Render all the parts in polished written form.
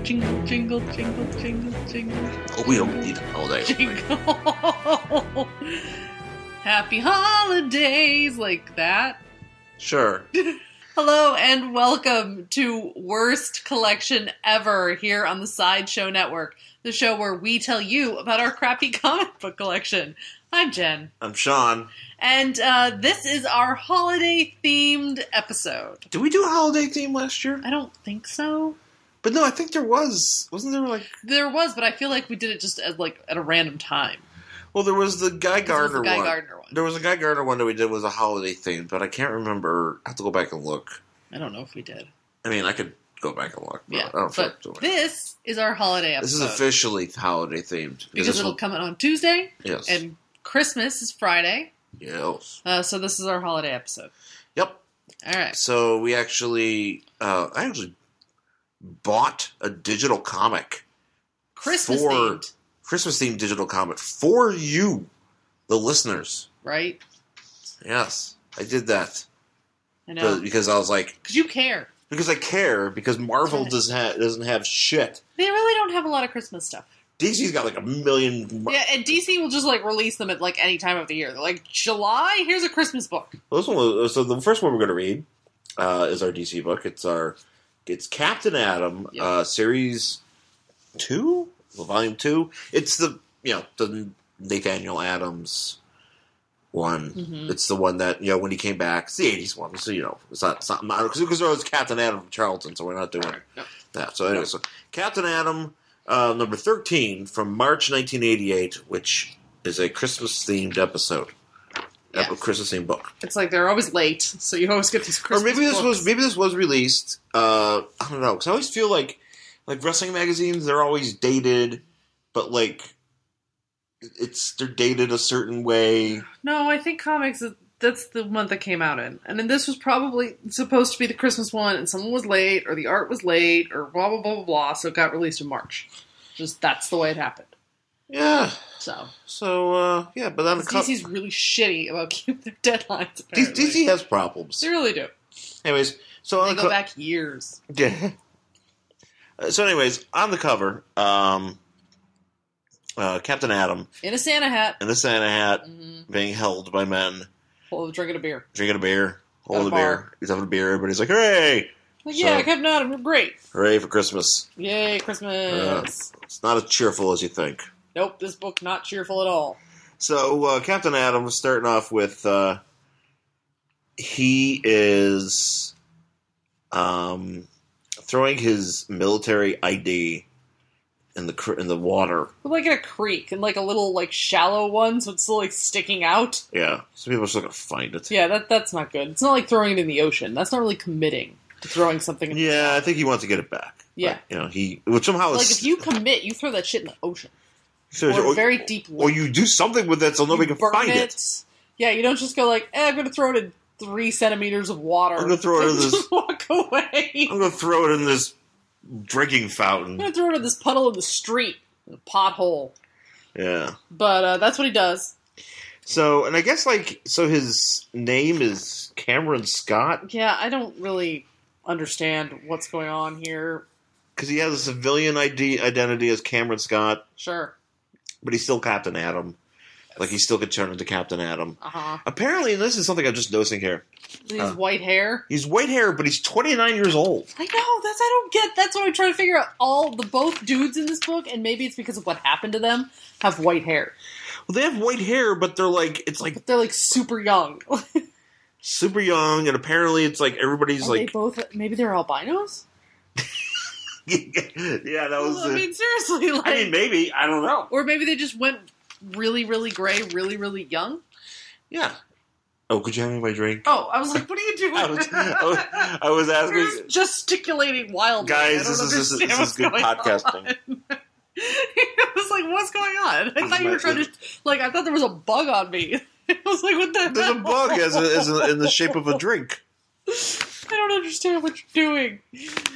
Jingle, jingle, jingle, jingle, jingle. Oh, we don't need a holiday. Jingle. Happy holidays, like that. Sure. Hello and welcome to Worst Collection Ever here on the Sideshow Network, the show where we tell you about our crappy comic book collection. I'm Jen. I'm Sean. And this is our holiday-themed episode. Did we do a holiday theme last year? I don't think so. But no, I think there was. Wasn't there like... There was, but I feel like we did it just as at a random time. Well, there was the Guy Gardner one. Gardner one. There was a Guy Gardner one that we did was a holiday theme, but I can't remember. I have to go back and look. I don't know if we did. I mean, I could go back and look. But Yeah, I don't but this is our holiday episode. This is officially holiday themed. Because it'll come out on Tuesday. Yes. And Christmas is Friday. Yes. So this is our holiday episode. Yep. All right. So we actually... I actually bought a digital comic. Christmas-themed. Christmas-themed digital comic for you, the listeners. Right? Yes. I did that. I know. Because I was like... Because you care. Because I care. Because Marvel doesn't have shit. They really don't have a lot of Christmas stuff. DC's got like a million... Yeah, and DC will just release them at any time of the year. They're like, July, here's a Christmas book. Well, so the first one we're going to read is our DC book. It's Captain Atom, Series 2? Well, Volume 2. It's the Nathaniel Adams one. Mm-hmm. It's the one that, when he came back. It's the 80s one. So, it's not because there was Captain Atom from Charlton, so we're not doing that. So anyway, so Captain Atom... number 13 from March 1988, which is a Christmas-themed episode. Yeah. A Christmas-themed book. It's like they're always late, so you always get these Christmas books. Maybe this was released. I don't know, because I always feel like wrestling magazines, they're always dated, but they're dated a certain way. No, I think comics, that's the month that came out in. And then this was probably supposed to be the Christmas one, and someone was late, or the art was late, or blah, blah, blah, blah, blah, so it got released in March. Just, that's the way it happened. Yeah. So, yeah, but then... DC's really shitty about keeping their deadlines, apparently. DC has problems. They really do. Anyways, so... They go back years. Yeah. So anyways, on the cover, Captain Atom... In a Santa hat. Mm-hmm. Being held by men... Drinking a beer. Holding a beer. He's having a beer. Everybody's like, hooray! Captain Atom, you're great. Hooray for Christmas. Yay, Christmas. It's not as cheerful as you think. Nope, this book not cheerful at all. So, Captain Atom was starting off with, he is throwing his military ID in the water. But in a creek, in a little shallow one, so it's still sticking out. Yeah, so people are still gonna find it. Yeah, that's not good. It's not like throwing it in the ocean. That's not really committing to throwing something in the ocean. I think he wants to get it back. Yeah. But, which somehow is... if you commit, you throw that shit in the ocean. Or a very deep lake. Or you do something with it so nobody can find it. Yeah, you don't just go I'm gonna throw it in 3 centimeters of water. I'm gonna throw it in this... Just walk away. I'm gonna throw it in this drinking fountain. I'm gonna throw it in this puddle in the street. A pothole. Yeah. But that's what he does. So, and I guess so his name is Cameron Scott? Yeah, I don't really understand what's going on here. Because he has a civilian identity as Cameron Scott. Sure. But he's still Captain Atom. He still could turn into Captain Atom. Uh-huh. Apparently, and this is something I'm just noticing here. He's white hair. He's white hair, but he's 29 years old. I know, that's what I'm trying to figure out. Both dudes in this book, and maybe it's because of what happened to them, have white hair. Well, they have white hair, but they're But they're super young. super young, and apparently it's everybody's they both, maybe they're albinos? Yeah, that was... I mean, seriously, maybe, I don't know. Or maybe they just went really, really gray, really, really young? Yeah. Oh, could you hand me my drink? Oh, I was like, what are you doing? I was asking... You're gesticulating wildly. Guys, this is good podcasting. I was like, what's going on? I thought you were trying to... I thought there was a bug on me. I was like, what the hell? There's a bug in the shape of a drink. I don't understand what you're doing.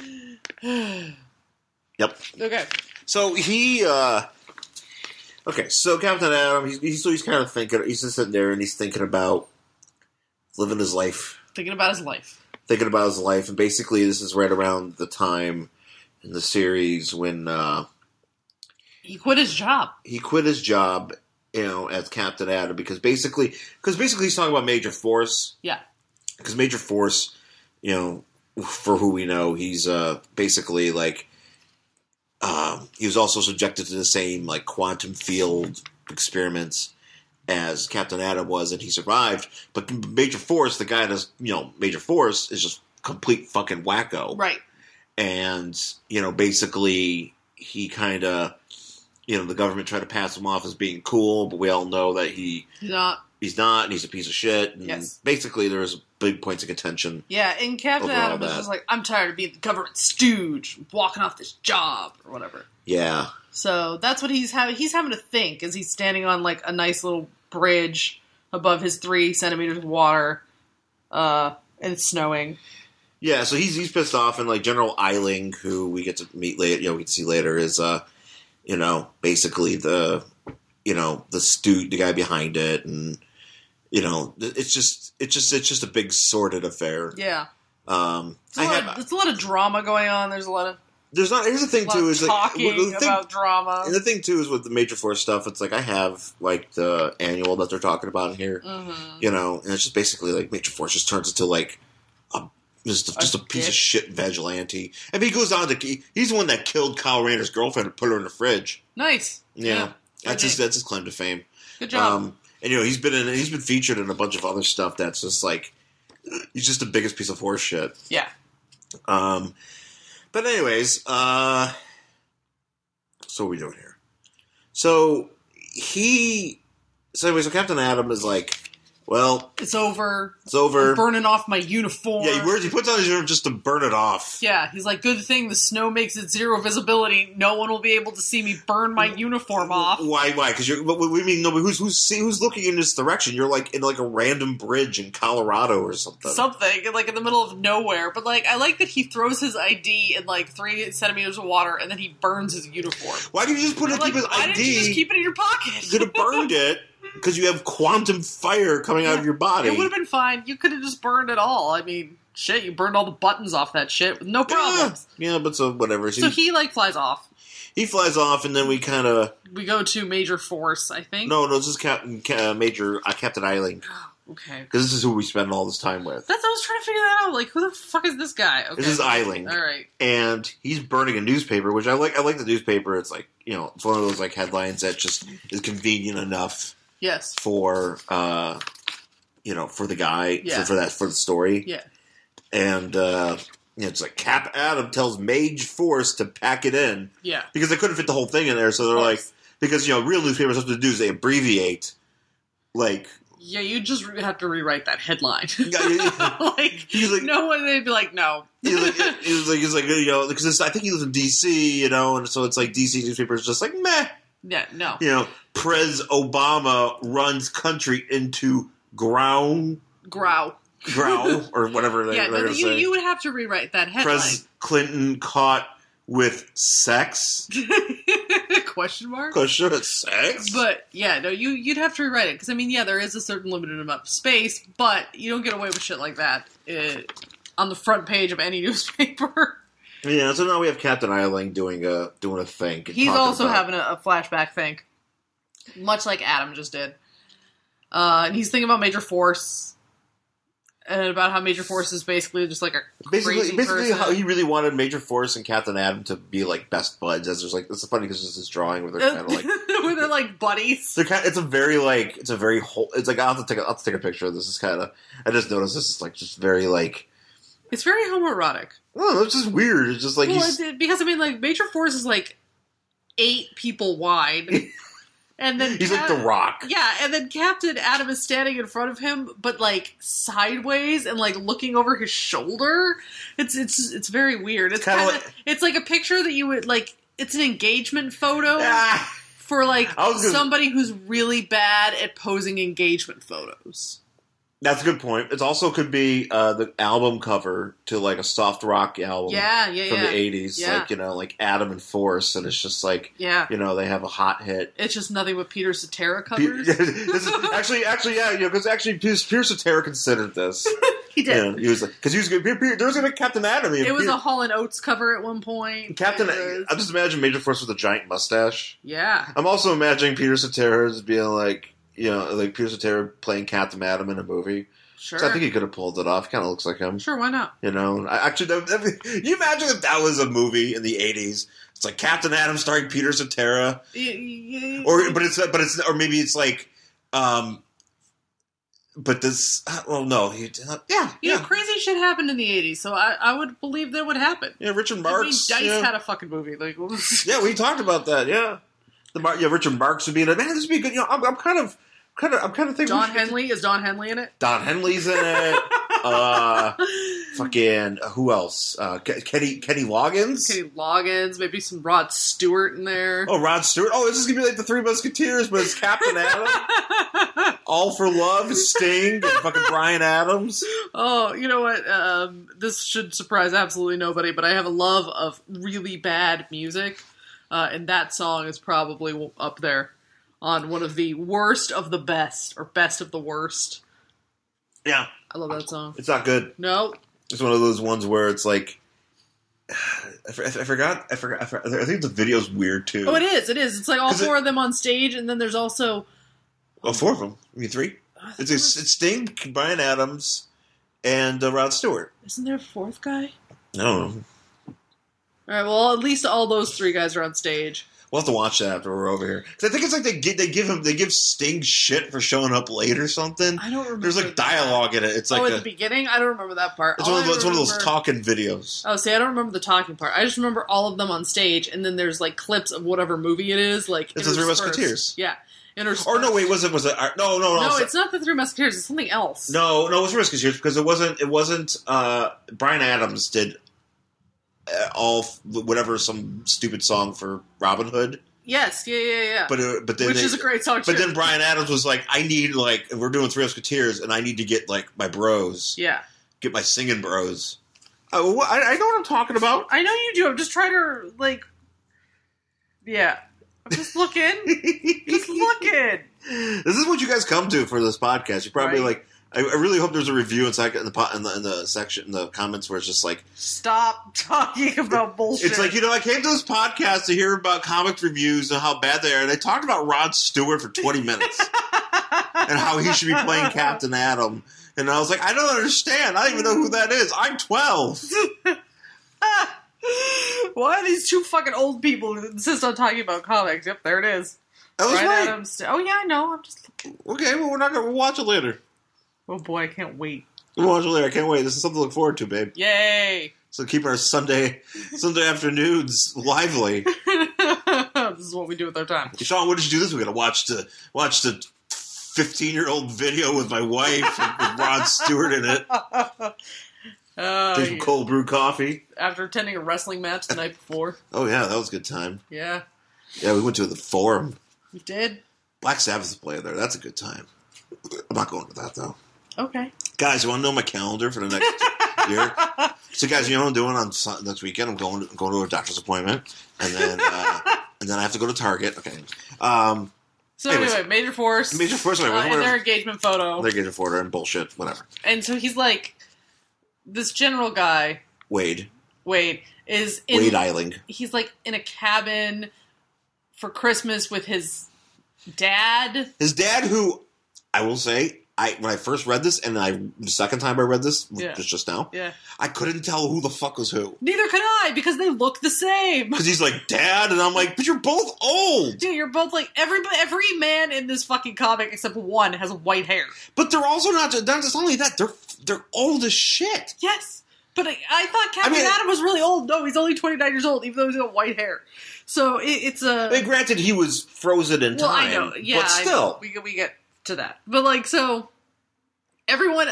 Yep. Okay. So he... Okay, so Captain Atom, he's kind of thinking... He's just sitting there and he's thinking about living his life. Thinking about his life. And basically this is right around the time in the series when he quit his job. He quit his job, as Captain Atom because basically he's talking about Major Force. Yeah. Because Major Force, for who we know, he's basically like he was also subjected to the same like quantum field experiments as Captain Atom was, and he survived. But Major Force, the guy that's Major Force, is just complete fucking wacko, right? And basically he kind of the government tried to pass him off as being cool, but we all know that he's not. He's not, and he's a piece of shit. And yes. Basically, there's big points of contention. Yeah, and Captain Atom was just like, I'm tired of being the government stooge, walking off this job, or whatever. Yeah. So that's what he's having. He's having to think as he's standing on like a nice little bridge above his 3 centimeters of water, and it's snowing. Yeah, so he's pissed off, and like General Eiling, who we get to meet later, we can see later, is basically the the guy behind it, and it's just a big sordid affair. Yeah. There's a lot of drama going on. There's a lot of. Here's the thing too is talking about drama. And the thing too is with the Major Force stuff, it's like I have like the annual that they're talking about in here, and it's just basically like Major Force just turns into like just a piece of shit vigilante. I mean, he goes on to he's the one that killed Kyle Rayner's girlfriend and put her in the fridge. Nice. Yeah. That's his claim to fame. Good job. And he's been featured in a bunch of other stuff that's just like he's just the biggest piece of horse shit. Yeah. But anyways, so what are we doing here? So Captain Atom is like, well, it's over. I'm burning off my uniform. Yeah, he puts on his uniform just to burn it off. Yeah, he's like, good thing the snow makes it 0 visibility. No one will be able to see me burn my uniform off. Why? Because we mean nobody who's looking in this direction. You're like in like a random bridge in Colorado or something. Something like in the middle of nowhere. But like, I like that he throws his ID in like 3 centimeters of water and then he burns his uniform. Why did you just keep his ID? Why didn't you just keep it in your pocket? You could have burned it. Because you have quantum fire coming out of your body. It would have been fine. You could have just burned it all. I mean, shit, you burned all the buttons off that shit with no problems. Yeah, but so whatever. So he, like, flies off. He flies off, and then we kind of... We go to Major Force, I think. No, this is Captain Eiling. Okay. Because this is who we spend all this time with. I was trying to figure that out. Like, who the fuck is this guy? Okay. This is Eiling. All right. And he's burning a newspaper, which I like. I like the newspaper. It's like, it's one of those, like, headlines that just is convenient enough. Yes. For for the guy, yeah. for the story, yeah, and it's like Cap Atom tells Mage Force to pack it in, yeah, because they couldn't fit the whole thing in there, so they're like, because real newspapers have to do is they abbreviate, like. Yeah, you just have to rewrite that headline. like no one, they'd be like, no. He's like, because I think he lives in D.C., and so it's like D.C. newspapers just like meh. Yeah, no. Prez Obama runs country into grow, or whatever they're going to say. You would have to rewrite that headline. Prez Clinton caught with sex? Question mark? Question with sex? But, yeah, no, you'd have to rewrite it. Because, I mean, yeah, there is a certain limited amount of space, but you don't get away with shit like that on the front page of any newspaper. Yeah, so now we have Captain Eiling doing a think. He's also having a flashback think, much like Adam just did. And he's thinking about Major Force, and about how Major Force is basically just like a crazy basically person. How he really wanted Major Force and Captain Atom to be like best buds. As there's like, it's funny because there's this drawing where they're kind of like where they're like buddies. It's a very whole. It's like I'll have to take a picture of this. It's kind of I just noticed this is like just very like. It's very homoerotic. Oh, it's just weird. It's just like because I mean, like Major Force is like 8 people wide, and then he's like the Rock. Yeah, and then Captain Atom is standing in front of him, but like sideways and like looking over his shoulder. It's very weird. It's kind of it's like a picture that you would like. It's an engagement photo for like somebody who's really bad at posing engagement photos. That's a good point. It also could be the album cover to like a soft rock album from the 80s. Yeah. Like, like Atom and Force, and it's just like, they have a hot hit. It's just nothing but Peter Cetera covers. This is, actually, yeah, because Peter Cetera considered this. He did. Yeah, he was like, because he was going to be, there was going to be Captain Atom. It was a Hall & Oates cover at one point. I just imagine Major Force with a giant mustache. Yeah. I'm also imagining Peter Cetera as being like, like Peter Cetera playing Captain Atom in a movie. Sure. So I think he could have pulled it off. Kind of looks like him. Sure, why not? You know, you imagine if that was a movie in the '80s? It's like Captain Atom starring Peter Cetera, or maybe it's like, but this. Well, no, crazy shit happened in the '80s, so I would believe that would happen. Yeah, Richard Marx. Dice had a fucking movie. Like, yeah, we talked about that. Yeah, Richard Marx would be in it. Man, this would be good. You know, I'm kind of thinking. Don Henley, is Don Henley in it? Don Henley's in it. Fucking who else? Kenny Loggins. Kenny Loggins, maybe some Rod Stewart in there. Oh, Rod Stewart. Oh, this is gonna be like the Three Musketeers, but it's Captain Atom. All for Love, Sting, and fucking Bryan Adams. Oh, you know what? This should surprise absolutely nobody, but I have a love of really bad music, and that song is probably up there on one of the worst of the best, or best of the worst. Yeah. I love that song. It's not good. No. It's one of those ones where it's like, I forgot. I think the video's weird too. Oh, it is. It's like all four of them on stage, and then there's also... Oh, four of them. I mean, three. It's Sting, Bryan Adams, and Rod Stewart. Isn't there a fourth guy? I don't know. All right, well, at least all those three guys are on stage. We'll have to watch that after we're over here. Because I think it's like they give Sting shit for showing up late or something. I don't remember. There's like dialogue in it. It's like at the beginning? I don't remember that part. It's one of those talking videos. Oh, see, I don't remember the talking part. I just remember all of them on stage, and then there's like clips of whatever movie it is. Like it's the Three Musketeers. Yeah. Or no, wait, was it? No. No, it's not the Three Musketeers. It's something else. No, it was Three Musketeers because it wasn't. Bryan Adams did some stupid song for Robin Hood. Yes, yeah. But then which is a great song. But then Bryan Adams was like, I need we're doing Three Musketeers, and I need to get like my bros. Yeah. Get my singing bros. I know what I'm talking about. I know you do. I'm just trying to yeah. I'm just looking. This is what you guys come to for this podcast. You probably like. I really hope there's a review in the section in the comments where it's just like, stop talking about bullshit. It's like, I came to this podcast to hear about comics reviews and how bad they are. And they talked about Rod Stewart for 20 minutes and how he should be playing Captain Atom. And I was like, I don't understand. I don't even know who that is. I'm 12. Why are these two fucking old people who insist on talking about comics? Yep, there it is. That was right. Adams. Oh yeah, I know. I'm just looking. Okay, well we'll watch it later. Oh boy, I can't wait. We'll watch it later. I can't wait. This is something to look forward to, babe. Yay! So keep our Sunday afternoons lively. This is what we do with our time. Sean, what did you do this weekend? I watched the 15-year-old video with my wife with Rod Stewart in it. Drink some cold brew coffee. After attending a wrestling match the night before. Oh yeah, that was a good time. Yeah. Yeah, we went to the Forum. You did? Black Sabbath is playing there. That's a good time. I'm not going to that though. Okay. Guys, you want to know my calendar for the next year? So, guys, you know what I'm doing on next weekend? I'm going to a doctor's appointment, and then I have to go to Target. Okay. So anyway, Major Force. And their engagement photo. Their engagement photo and bullshit, whatever. And so he's like, this general guy. Wade is in... Wade Eiling. He's like in a cabin for Christmas with his dad. His dad, who, I will say, when I first read this, and the second time I read this, just now, I couldn't tell who the fuck was who. Neither could I, because they look the same. Because he's like, Dad, and I'm like, but you're both old. Dude, you're both like, every man in this fucking comic except one has white hair. But they're also not only that, they're old as shit. Yes. But I thought Captain Adam was really old. No, he's only 29 years old, even though he's got white hair. So it's a... granted, he was frozen in time. I know. Yeah, but still. We get to that. But, so... Everyone,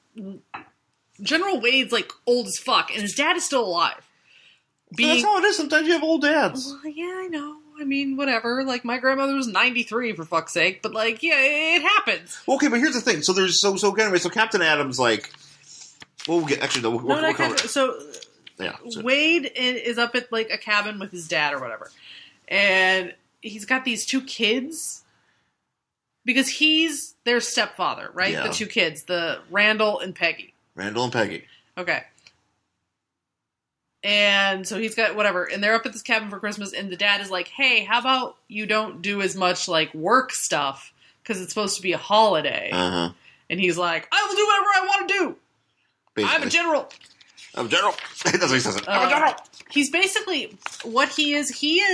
General Wade's, old as fuck, and his dad is still alive. That's how it is. Sometimes you have old dads. Well, yeah, I know. I mean, whatever. My grandmother was 93, for fuck's sake. But, it happens. Well, okay, but here's the thing. So there's... So Captain Adam's, Well, we'll get... Actually, no, we'll cover it. So... Yeah, Wade is up at, a cabin with his dad or whatever. And he's got these two kids... Because he's their stepfather, right? Yeah. The two kids, the Randall and Peggy. Randall and Peggy. Okay. And so he's got whatever, and they're up at this cabin for Christmas, and the dad is like, hey, how about you don't do as much, like, work stuff, because it's supposed to be a holiday. Uh-huh. And he's like, I will do whatever I want to do. Basically. I'm a general. I'm a general. That's what he says. I'm a general. He's basically, what he is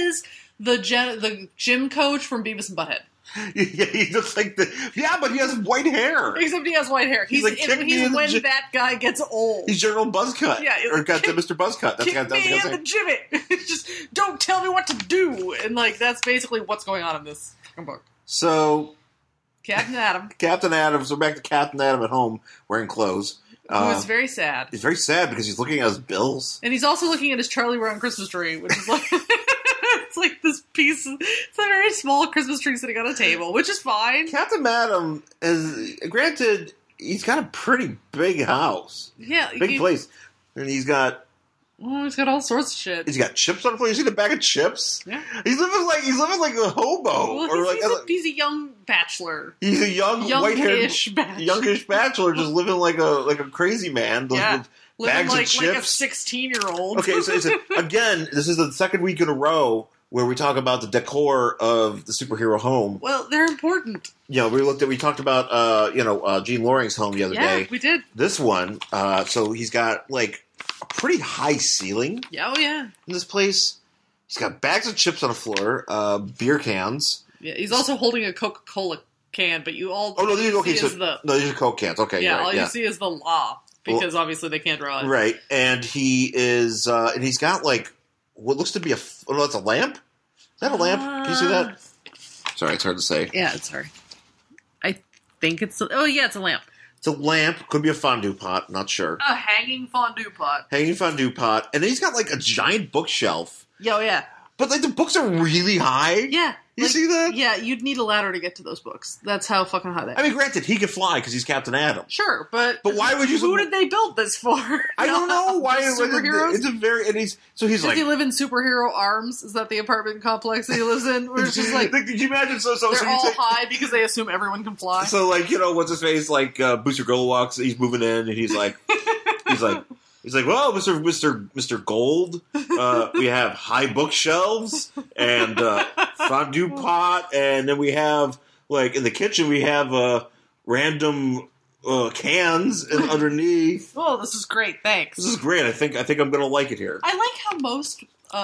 the gym coach from Beavis and Butthead. Yeah, he looks like but he has white hair. Except he has white hair. He's like, when that guy gets old. He's General Buzzcut. Yeah, or got Mr. Buzzcut. That's kick that's me in the jimmy. Just don't tell me what to do. And like that's basically what's going on in this fucking book. So, Captain Adam. Captain Adam. So back to Captain Adam at home wearing clothes. Who is very sad. He's very sad because he's looking at his bills. And he's also looking at his Charlie Brown Christmas tree, which is like... It's like this piece. It's a very small Christmas tree sitting on a table, which is fine. Captain Adam is, granted, he's got a pretty big house. Yeah. Big place. And he's got all sorts of shit. He's got chips on the floor. You see the bag of chips? Yeah. He's living like a hobo. Well, he's a young bachelor. He's a youngish bachelor. Youngish bachelor just living like a crazy man. Yeah. With bags like, of chips. Like a 16-year-old. Okay, so again, this is the second week in a row where we talk about the decor of the superhero home. Well, they're important. You know, we talked about Gene Loring's home the other day. Yeah, we did. This one, so he's got like a pretty high ceiling. Yeah, oh yeah. In this place, he's got bags of chips on the floor, beer cans. Yeah, he's also holding a Coca-Cola can, but you all these are Coke cans. Okay, yeah, right, all you see is the law because obviously they can't draw it. Right, and he is, and he's got like what looks to be it's a lamp. Is that a lamp? Can you see that? Sorry, it's hard to say. Yeah, it's hard. I think it's it's a lamp. It's a lamp. Could be a fondue pot. Not sure. A hanging fondue pot. Hanging fondue pot, and then he's got like a giant bookshelf. Yeah, yeah. But like the books are really high. Yeah. You see that? Yeah, you'd need a ladder to get to those books. That's how fucking high they are. I mean, granted, he can fly because he's Captain Adam. Sure, but why would you? Who did they build this for? I don't know why. Superheroes. It's a very and he's Does like. he live in Superhero Arms? Is that the apartment complex that he lives in? Where it's just like Did you imagine? So they're all high because they assume everyone can fly. So like what's his face? Like Booster Gold walks. He's moving in, and he's like. Well, Mr. Gold, we have high bookshelves and fondue pot, and then we have like in the kitchen we have random cans underneath. Oh, this is great! Thanks. This is great. I think I'm gonna like it here. I like how most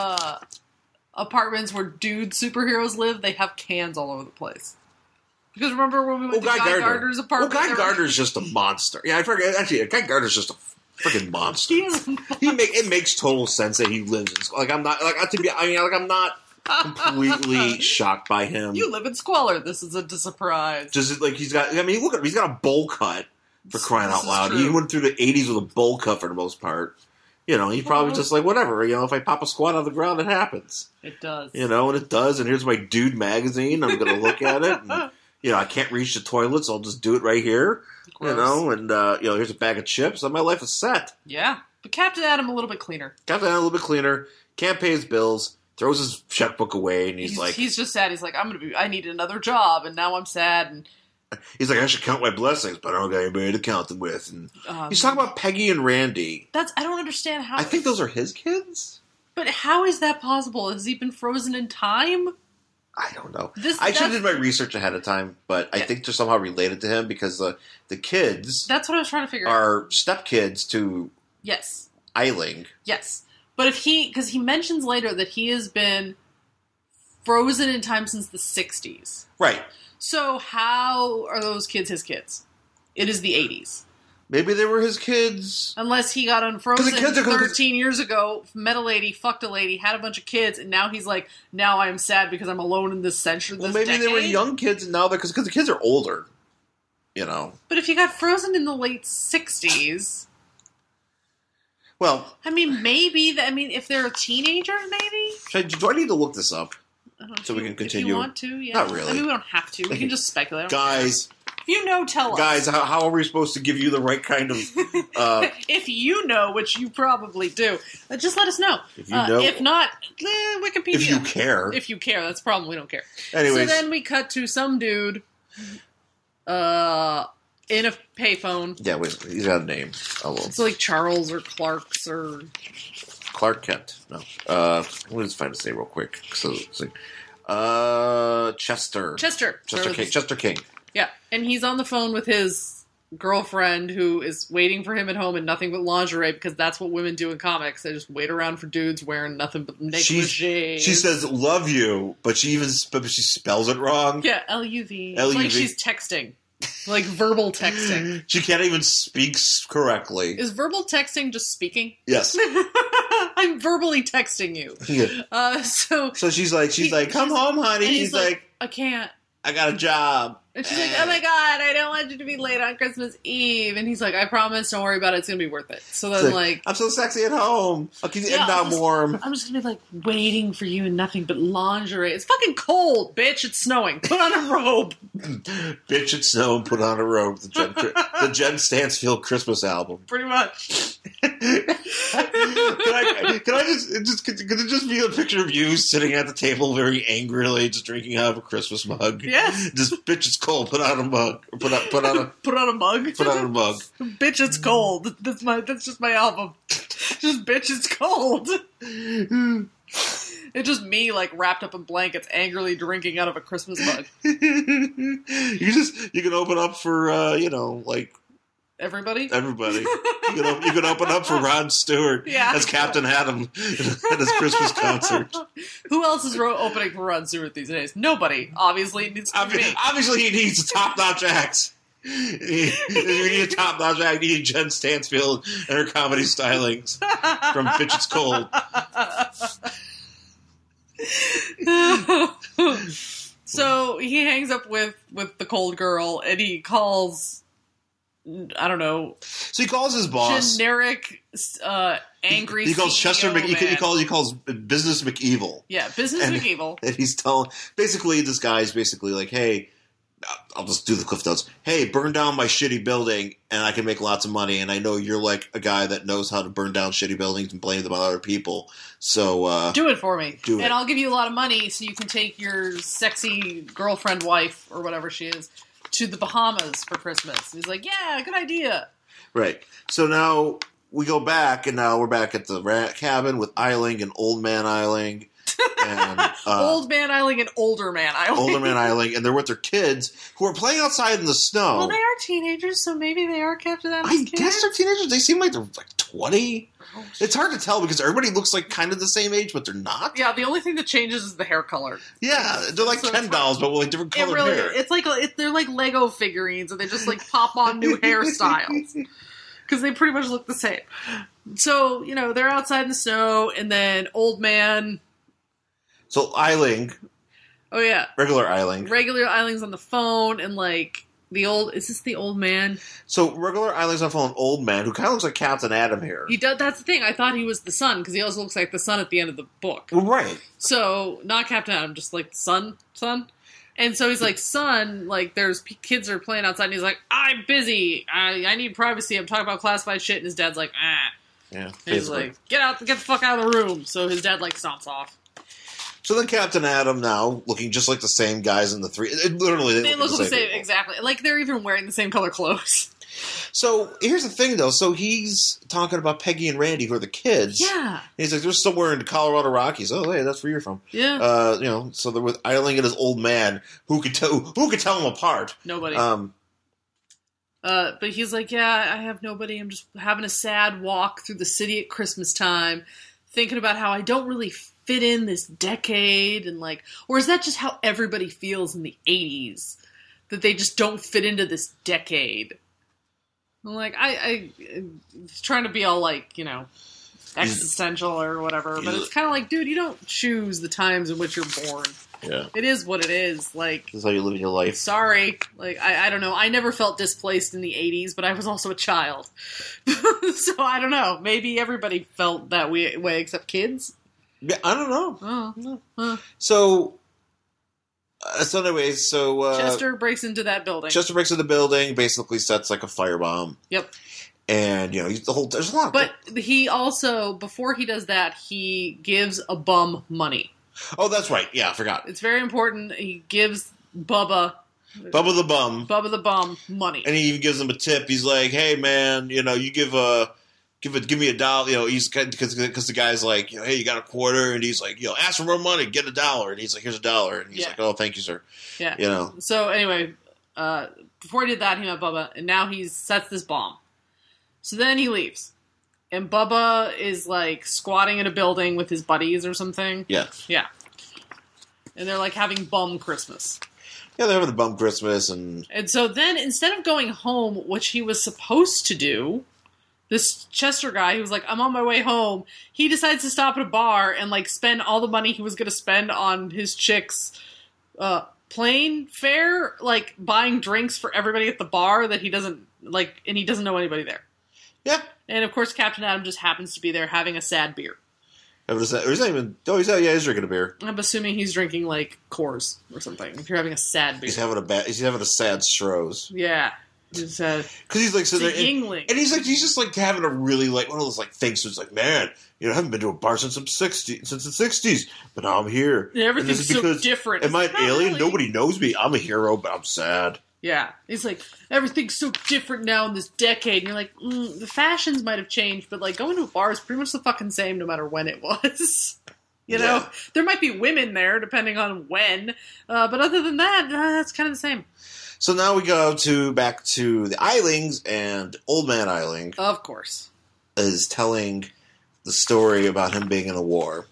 apartments where dude superheroes live, they have cans all over the place. Because remember when we went to Guy Gardner's apartment? Well, Guy Gardner's just a monster. Yeah, I forget. Actually, Guy Gardner's just a freaking monster. It makes total sense that he lives in like I'm not I'm not completely shocked by him. You live in squalor. This is a surprise. Just like he's got. I mean, look at him. He's got a bowl cut for crying out loud. True. He went through the '80s with a bowl cut for the most part. You know, he's probably just like whatever. You know, if I pop a squat on the ground, it happens. It does. You know, and it does. And here's my Dude magazine. I'm going to look at it. And, I can't reach the toilet, so I'll just do it right here. Gross. You know, and here's a bag of chips, and my life is set. Yeah, but Captain Adam a little bit cleaner. Captain Adam a little bit cleaner. Can't pay his bills. Throws his checkbook away, and he's like, he's just sad. He's like, I need another job, and now I'm sad. And he's like, I should count my blessings, but I don't got anybody to count them with. And he's talking about Peggy and Randy. I don't understand how. I think those are his kids. But how is that possible? Has he been frozen in time? I don't know. I should have did my research ahead of time, but I think they're somehow related to him because the kids. That's what I was trying to figure out. Are stepkids to yes, Eiling. Yes, but because he mentions later that he has been frozen in time since the 60s. Right. So how are those kids his kids? It is the 80s. Maybe they were his kids. Unless he got unfrozen 13 years ago, met a lady, fucked a lady, had a bunch of kids, and now he's like, now I'm sad because I'm alone in this century. Well, maybe they were young kids, and now they're because the kids are older. You know. But if you got frozen in the late 60s, well, I mean, maybe. If they're teenagers, maybe. Do I need to look this up so we can continue? If you want to, yeah. Not really. I mean, we don't have to. We can just speculate. Guys. If you know, tell us. Guys, how are we supposed to give you the right kind of... if you know, which you probably do, just let us know. If you know. If not, Wikipedia. If you care. If you care. That's the problem. We don't care. Anyways. So then we cut to some dude in in a payphone. Yeah, wait, he's got a name. It's like Charles or Clark's or Clark Kent. No. Let me just find his name real quick. So it's like Chester. Chester King. Yeah, and he's on the phone with his girlfriend who is waiting for him at home in nothing but lingerie because that's what women do in comics. They just wait around for dudes wearing nothing but negligee. She says "love you," but she spells it wrong. Yeah, LUV. LUV. It's like she's texting, like verbal texting. She can't even speak correctly. Is verbal texting just speaking? Yes. I'm verbally texting you. Yeah. So she's like, come home, honey. And he's like, I can't. I got a job. And she's like, oh my god, I don't want you to be late on Christmas Eve. And he's like, I promise, don't worry about it, it's going to be worth it. So then, like, I'm so sexy at home. I'll keep the egg warm. I'm just going to be, like, waiting for you in nothing but lingerie. It's fucking cold, bitch. It's snowing. Put on a robe. Bitch, it's snowing. Put on a robe. The Jen Stansfield Christmas album. Pretty much. Can it just be a picture of you sitting at the table very angrily, just drinking out of a Christmas mug? Yes. Just, bitch, it's cold. Put on a mug. Put on a Put on a mug. Put on a mug. Bitch, it's cold. That's just my album. Just bitch, it's cold. It's just me, like, wrapped up in blankets, angrily drinking out of a Christmas mug. You can open up for like everybody. You can open up for Rod Stewart as Captain Adam at his Christmas concert. Who else is opening for Rod Stewart these days? Nobody. Obviously, it needs to be me. Obviously, he needs top-notch acts. You need a top-notch act. You need Jen Stansfield and her comedy stylings from Bitch It's Cold. So he hangs up with the cold girl, and he calls. I don't know. So he calls his boss generic, angry. He calls Chester. He calls Business McEvil. Yeah, Business McEvil. And he's telling this guy's basically like, hey, I'll just do the cliff notes. Hey, burn down my shitty building, and I can make lots of money. And I know you're like a guy that knows how to burn down shitty buildings and blame them on other people. So do it for me, and I'll give you a lot of money so you can take your sexy girlfriend, wife, or whatever she is, to the Bahamas for Christmas. And he's like, yeah, good idea. Right. So now we go back, and now we're back at the cabin with Eiling and Old Man Eiling. And, Old Man Eiling and Older Man Eiling. Older Man Eiling, and they're with their kids, who are playing outside in the snow. Well, they are teenagers, so maybe they are Captain Adam's kids. I guess they're teenagers. They seem like they're like 20. Oh, it's hard to tell because everybody looks like kind of the same age, but they're not. Yeah, the only thing that changes is the hair color. Yeah, they're like Ken dolls, but with like different colored hair. It's like they're like Lego figurines, and they just like pop on new hairstyles because they pretty much look the same. So they're outside in the snow, and then Old Man. So Eiling. Oh yeah, regular Eiling. Regular Eiling's on the phone, and like is this the Old Man? So regular Eiling's on the phone, Old Man, who kind of looks like Captain Adam here. He does. That's the thing. I thought he was the son because he also looks like the son at the end of the book. Well, right. So not Captain Adam, just like son. And so he's like, son, like there's kids are playing outside, and he's like, I'm busy. I need privacy. I'm talking about classified shit, and his dad's like, ah. Yeah. He's like, get the fuck out of the room. So his dad like stomps off. So then Captain Adam now, looking just like the same guys in the three... Literally, they look the same exactly. Like, they're even wearing the same color clothes. So, here's the thing, though. So, he's talking about Peggy and Randy, who are the kids. Yeah. And he's like, they're somewhere in the Colorado Rockies. Oh, hey, that's where you're from. Yeah. So they're with Eiling and his old man, who could tell them apart. Nobody. But he's like, yeah, I have nobody. I'm just having a sad walk through the city at Christmas time, thinking about how I don't really fit in this decade, and like, or is that just how everybody feels in the 80s, that they just don't fit into this decade? I'm like, I trying to be all like, existential or whatever, but it's kind of like, dude, you don't choose the times in which you're born. Yeah, it is what it is. Like, this is how you live your life. Sorry, like I don't know. I never felt displaced in the 80s, but I was also a child, so I don't know. Maybe everybody felt that way except kids. Yeah, I don't know. Oh. So anyways, Chester breaks into that building. Chester breaks into the building, basically sets like a firebomb. Yep. And there's a lot. But he also, before he does that, he gives a bum money. Oh, that's right. Yeah, I forgot. It's very important. He gives Bubba Bubba the Bum. Bubba the Bum, money. And he even gives him a tip. He's like, hey, man, you know, you give me $1. You know, he's because the guy's like, you know, hey, you got a quarter? And he's like, you know, ask for more money, get $1. And he's like, here's $1. And he's like, oh, thank you, sir. Yeah. You know. So anyway, before he did that, he met Bubba, and now he sets this bomb. So then he leaves. And Bubba is like squatting in a building with his buddies or something. Yeah. Yeah. And they're like having bum Christmas. Yeah, they're having a bum Christmas. And so then instead of going home, which he was supposed to do, this Chester guy who was like, I'm on my way home, he decides to stop at a bar and like spend all the money he was going to spend on his chick's plane fare, like buying drinks for everybody at the bar that he doesn't like, and he doesn't know anybody there. Yeah. And of course, Captain Adam just happens to be there having a sad beer. He's drinking a beer. I'm assuming he's drinking like Coors or something. If you're having a sad beer, He's having a sad Stroh's. Yeah, because he's like sitting there, Yingling. and he's just like having a really like one of those like things. So it's like, man, you know, I haven't been to a bar since the '60s, but now I'm here. Yeah, everything's so different. Am I an alien? Really? Nobody knows me. I'm a hero, but I'm sad. Yeah, he's like, everything's so different now in this decade. And you're like, the fashions might have changed, but like going to a bar is pretty much the fucking same no matter when it was. You know? There might be women there depending on when, but other than that, it's kind of the same. So now we go back to the Eilings, and Old Man Eiling, of course, is telling the story about him being in a war.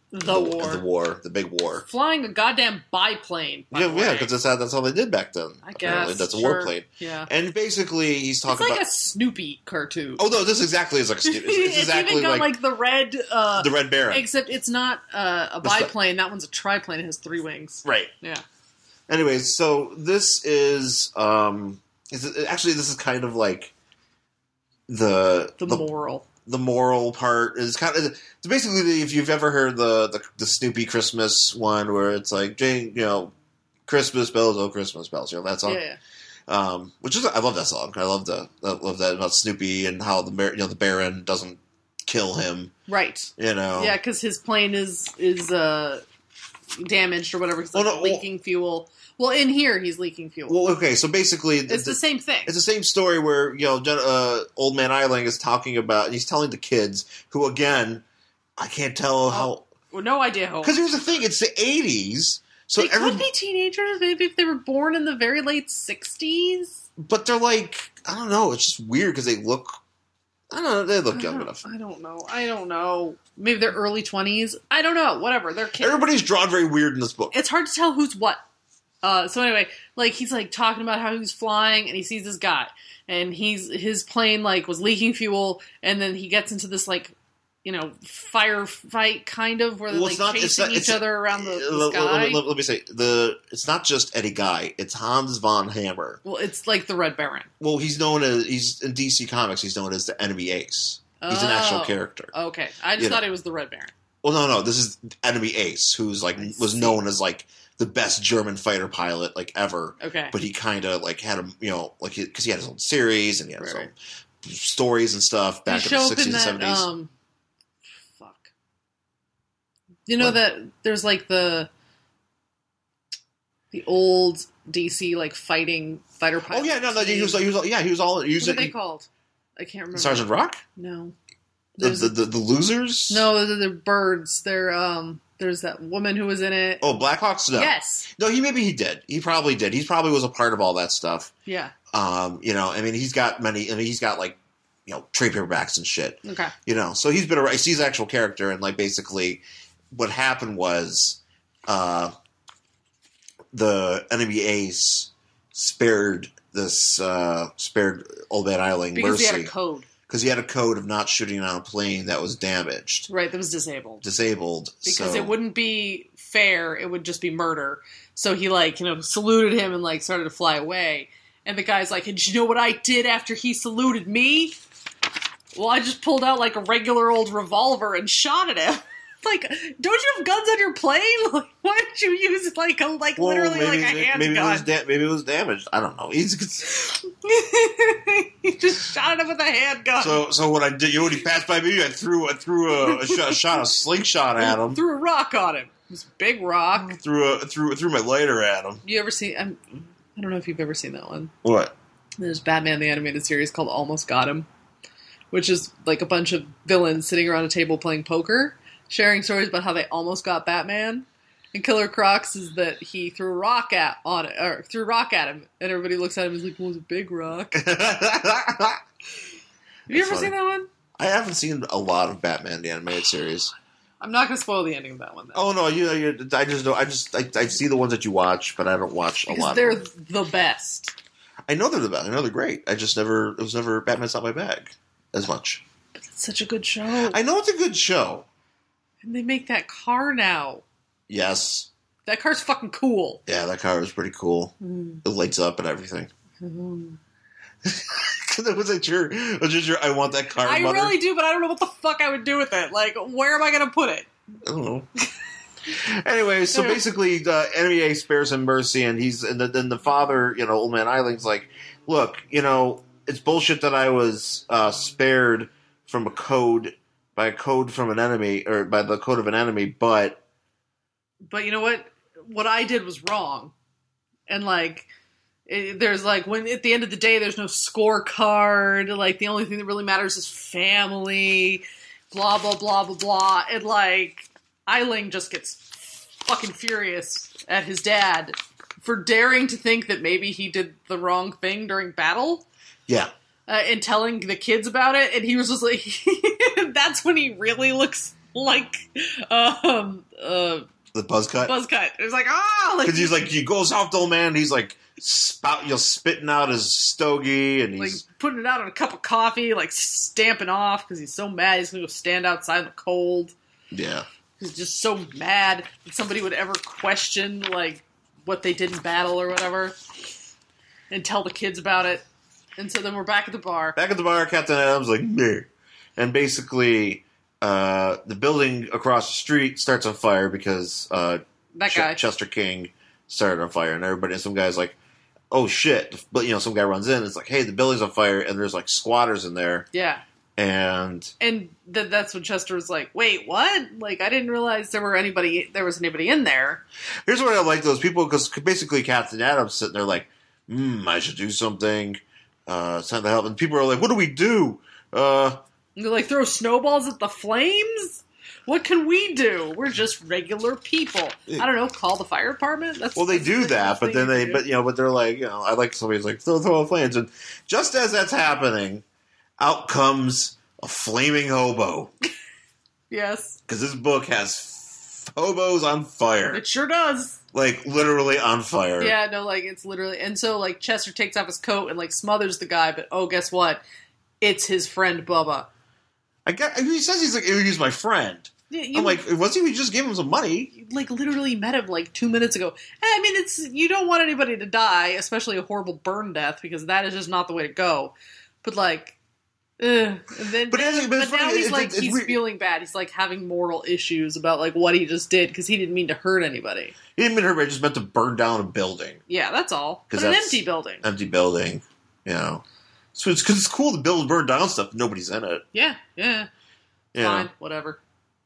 The big war. Flying a goddamn biplane. Yeah, because that's all they did back then. I guess. That's a warplane. Yeah. And basically, he's talking about... It's like a Snoopy cartoon. Oh, no, this exactly is like Snoopy. It's exactly even got like the red... the Red Baron. Except it's not a biplane. That one's a triplane. It has 3 wings. Right. Yeah. Anyways, so this is... actually, this is kind of like the moral. The moral part is kind of basically if you've ever heard the Snoopy Christmas one where it's like, Jane, you know, Christmas bells, oh Christmas bells, you know that song. Yeah. Which is I love that song. I love that about Snoopy and how the Baron doesn't kill him. Right. You know. Yeah, because his plane is damaged or whatever. He's leaking fuel. Well, in here, he's leaking fuel. Well, okay, so basically... It's the same thing. It's the same story where, you know, Old Man Eiling is talking about... And he's telling the kids, who, again, I can't tell how... Well, no idea how... Because here's the thing, it's the 80s, so they could be teenagers, maybe if they were born in the very late 60s. But they're like... I don't know, it's just weird because they look... I don't know, they look young enough. I don't know. Maybe they're early 20s. I don't know, whatever, they're kids. Everybody's drawn very weird in this book. It's hard to tell who's what. So anyway, like he's like talking about how he was flying and he sees this guy and his plane like was leaking fuel and then he gets into this like, you know, firefight kind of where they're chasing each other around the sky. Let me say, it's not just Eddie Guy, it's Hans von Hammer. Well, it's like the Red Baron. Well, he's in DC Comics, he's known as the Enemy Ace. He's an actual character. Okay. I just thought it was the Red Baron. Well, no, this is Enemy Ace, who's like was known as like the best German fighter pilot like ever. Okay. But he kind of like had because he had his own series and he had his own stories and stuff back in the 60s and 70s. Fuck. You know that there's like the old DC like fighting fighter pilot. Oh yeah, no, he was all. What are they called? I can't remember. Sergeant Rock? No. The losers? No, they're birds. There's that woman who was in it. Oh, Blackhawks? No. Yes. No, he did. He probably did. He probably was a part of all that stuff. Yeah. You know, I mean, he's got like, you know, trade paperbacks and shit. Okay. You know, so he's an actual character, and like basically what happened was the Enemy Ace spared Old Man Eiling because mercy. He had a code. Because he had a code of not shooting on a plane that was damaged. Right, that was disabled. Because it wouldn't be fair, it would just be murder. So he, like, you know, saluted him and, like, started to fly away. And the guy's like, did you know what I did after he saluted me? Well, I just pulled out, like, a regular old revolver and shot at him. Like, don't you have guns on your plane? Like, why did you use literally a handgun? Maybe it was damaged. I don't know. He just shot him with a handgun. So what I did, you know, when he passed by me, I threw a slingshot at him. Threw a rock on him. This big rock. Threw my lighter at him. You ever see? I don't know if you've ever seen that one. What? There's Batman the Animated Series called Almost Got Him, which is like a bunch of villains sitting around a table playing poker, sharing stories about how they almost got Batman. And Killer Crocs is that he threw a rock at him, and everybody looks at him and is like, "Well, it was a big rock." Have you ever seen that one? I haven't seen a lot of Batman the Animated Series. I'm not going to spoil the ending of that one, though. Oh no, I just know. I see the ones that you watch, but I don't watch a lot. They're of them. the best. I know they're the best. I know they're great. It was never Batman's not my bag as much. But it's such a good show. I know it's a good show. And they make that car now. Yes. That car's fucking cool. Yeah, that car is pretty cool. It lights up and everything. Was it your I want that car? I mother? really do, but I don't know what the fuck I would do with it. Like, where am I going to put it? I don't know. Anyway, so basically, NBA spares him mercy, and then the father, Old Man Eiling's like, look, it's bullshit that I was spared from by a code from an enemy, or by the code of an enemy, but you know what? What I did was wrong. And, like, there's, like, when at the end of the day, there's no scorecard. Like, the only thing that really matters is family. Blah, blah, blah, blah, blah. And, like, Eiling just gets fucking furious at his dad for daring to think that maybe he did the wrong thing during battle. Yeah. And telling the kids about it. And he was just like, that's when he really looks like, the buzz cut? Buzz cut. It was like, like... Because he's like, he goes off to old man, he's like, spitting out his stogie, and like, he's... putting it out on a cup of coffee, like, stamping off, because he's so mad he's going to go stand outside in the cold. Yeah. He's just so mad that somebody would ever question, like, what they did in battle or whatever, and tell the kids about it. And so then we're back at the bar. Back at the bar, Captain Adam's like, meh. And basically... the building across the street starts on fire because that guy Chester King started on fire, and some guy's like, "Oh shit!" But some guy runs in. And it's like, "Hey, the building's on fire," and there's like squatters in there. Yeah, and that's when Chester was like, "Wait, what? Like, I didn't realize there was anybody in there." Here's what I like those people, because basically Captain Adam's sitting there like, I should do something. It's time to help, and people are like, "What do we do?" Like, throw snowballs at the flames? What can we do? We're just regular people. I don't know, call the fire department? They do that, but then but they're like, I like somebody's like, throw flames. And just as that's happening, out comes a flaming hobo. Yes. Because this book has hobos on fire. It sure does. Like, literally on fire. Yeah, no, like, it's literally, and so, like, Chester takes off his coat and, like, smothers the guy, but, guess what? It's his friend Bubba. He says he's my friend. Yeah, I'm like, was he? We just gave him some money. You, like, literally met him like 2 minutes ago. And, I mean, you don't want anybody to die, especially a horrible burn death, because that is just not the way to go. But like, and then, but now he's feeling bad. He's like having moral issues about like what he just did because he didn't mean to hurt anybody. He didn't mean to hurt. He just meant to burn down a building. Yeah, that's all. But an empty building. Empty building. So it's cool to burn down stuff. Nobody's in it. Yeah. Fine, whatever.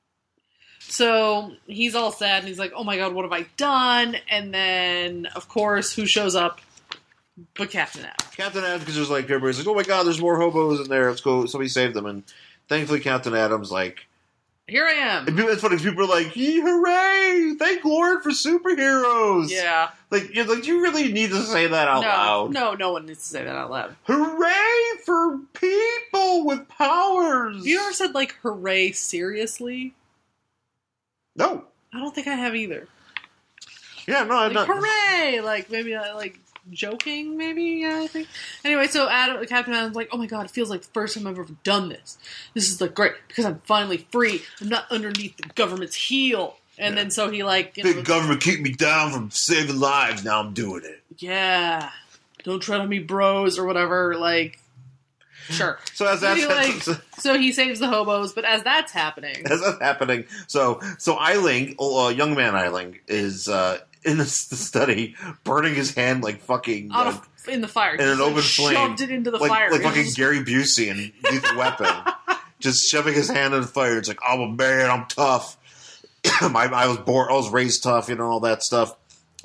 So he's all sad, and he's like, oh my god, what have I done? And then, of course, who shows up but Captain Adam? Captain Adam, because there's like, everybody's like, oh my god, there's more hobos in there. Let's go, somebody save them. And thankfully, Captain Adam's like, here I am. It's funny because people are like, hooray! Thank Lord for superheroes! Yeah. Like, you really need to say that out loud. No one needs to say that out loud. Hooray for people with powers! Have you ever said, like, hooray seriously? No. I don't think I have either. Yeah, no, I'm not. Hooray! Like, maybe, like, joking, maybe? Yeah, I think. Anyway, so Captain Adam's like, oh my god, it feels like the first time I've ever done this. This is, like, great, because I'm finally free. I'm not underneath the government's heel. And then so he, like... Big government keep me down from saving lives, now I'm doing it. Yeah. Don't tread on me, bros, or whatever, like... Sure. So as that's so he saves the hobos, but as that's happening... so Eiling, young man Eiling, is... in the study, burning his hand like fucking... in the fire. In an open flame. Shoved it into the fire. Like fucking Gary Busey in Lethal Weapon. Just shoving his hand in the fire. It's like, I'm a man, I'm tough. I was raised tough, all that stuff.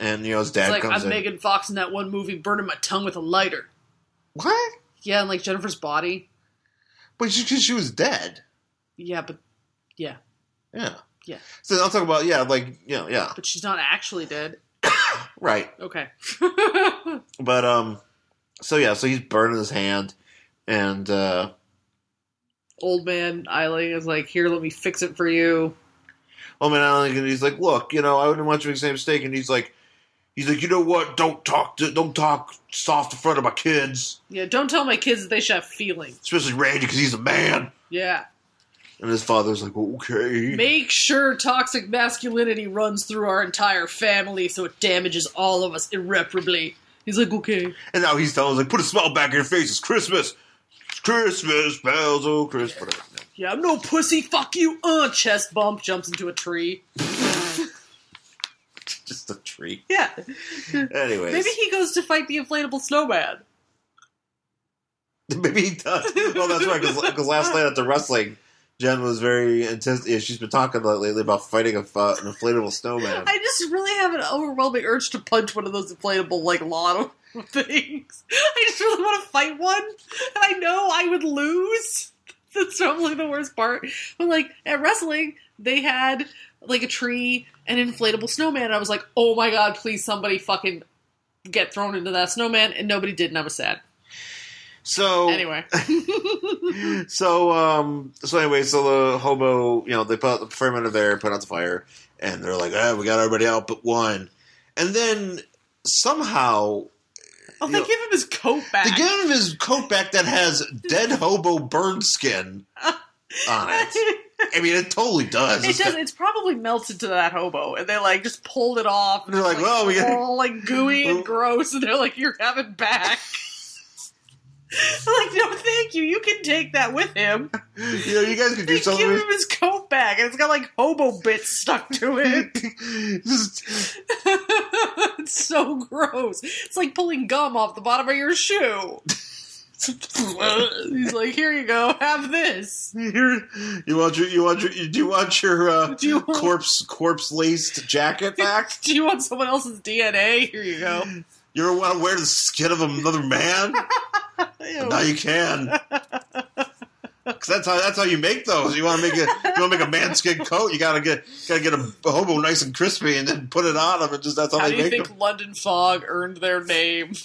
And, his dad It's like, comes I'm in. Megan Fox in that one movie, burning my tongue with a lighter. What? Yeah, and like Jennifer's Body. But because she was dead. Yeah, but yeah. Yeah. Yeah. So I'm talking about, yeah. But she's not actually dead. Right. Okay. But, so he's burning his hand, and, Old man Eiling is like, here, let me fix it for you. Old man Eiling, and he's like, look, I wouldn't want you to make the same mistake, and he's like, you know what, don't talk soft in front of my kids. Yeah, don't tell my kids that they should have feelings. Especially Randy, because he's a man. Yeah. And his father's like, okay. Make sure toxic masculinity runs through our entire family so it damages all of us irreparably. He's like, okay. And now he's telling us, like, put a smile back in your face. It's Christmas. It's Christmas, bells, oh, Christmas. Whatever. Yeah, I'm no pussy, fuck you, chest bump, jumps into a tree. Just a tree. Yeah. Anyways. Maybe he goes to fight the inflatable snowman. Maybe he does. Well, that's right, because last night at the wrestling, Jen was very intense. Yeah, she's been talking lately about fighting an inflatable snowman. I just really have an overwhelming urge to punch one of those inflatable, like, lotto things. I just really want to fight one, and I know I would lose. That's probably the worst part. But, like, at wrestling, they had, like, a tree and an inflatable snowman, and I was like, oh my god, please somebody fucking get thrown into that snowman, and nobody did, and I was sad. So anyway, so the hobo, they put the firemen are there, put out the fire, and they're like, we got everybody out but one, and then somehow, they give him his coat back. They give him his coat back that has dead hobo burn skin on it. I mean, it totally does. It does. It's probably melted to that hobo, and they like just pulled it off. And they're like, well, we got all like gooey and gross, and they're like, you're having back. I'm like, no, thank you. You can take that with him. You guys can do something. Give him his coat back, and it's got like hobo bits stuck to it. It's so gross. It's like pulling gum off the bottom of your shoe. He's like, here you go, have this. Do you want your corpse laced jacket back? Do you want someone else's DNA? Here you go. You ever want to wear the skin of another man? Now you can. Because that's how you make those. You want to make a man-skin coat. You gotta get a hobo nice and crispy and then put it on them. And that's how they make them. How do you think London Fog earned their name?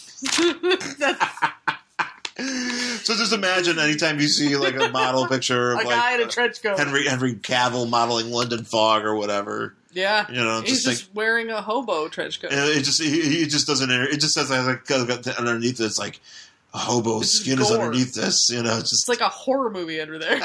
So just imagine anytime you see like a model picture of a guy in a trench coat, Henry Cavill modeling London Fog or whatever. Yeah, he's just wearing a hobo trench coat. It just doesn't. It just says like underneath it, it's like a hobo's skin is underneath this. It's like a horror movie under there.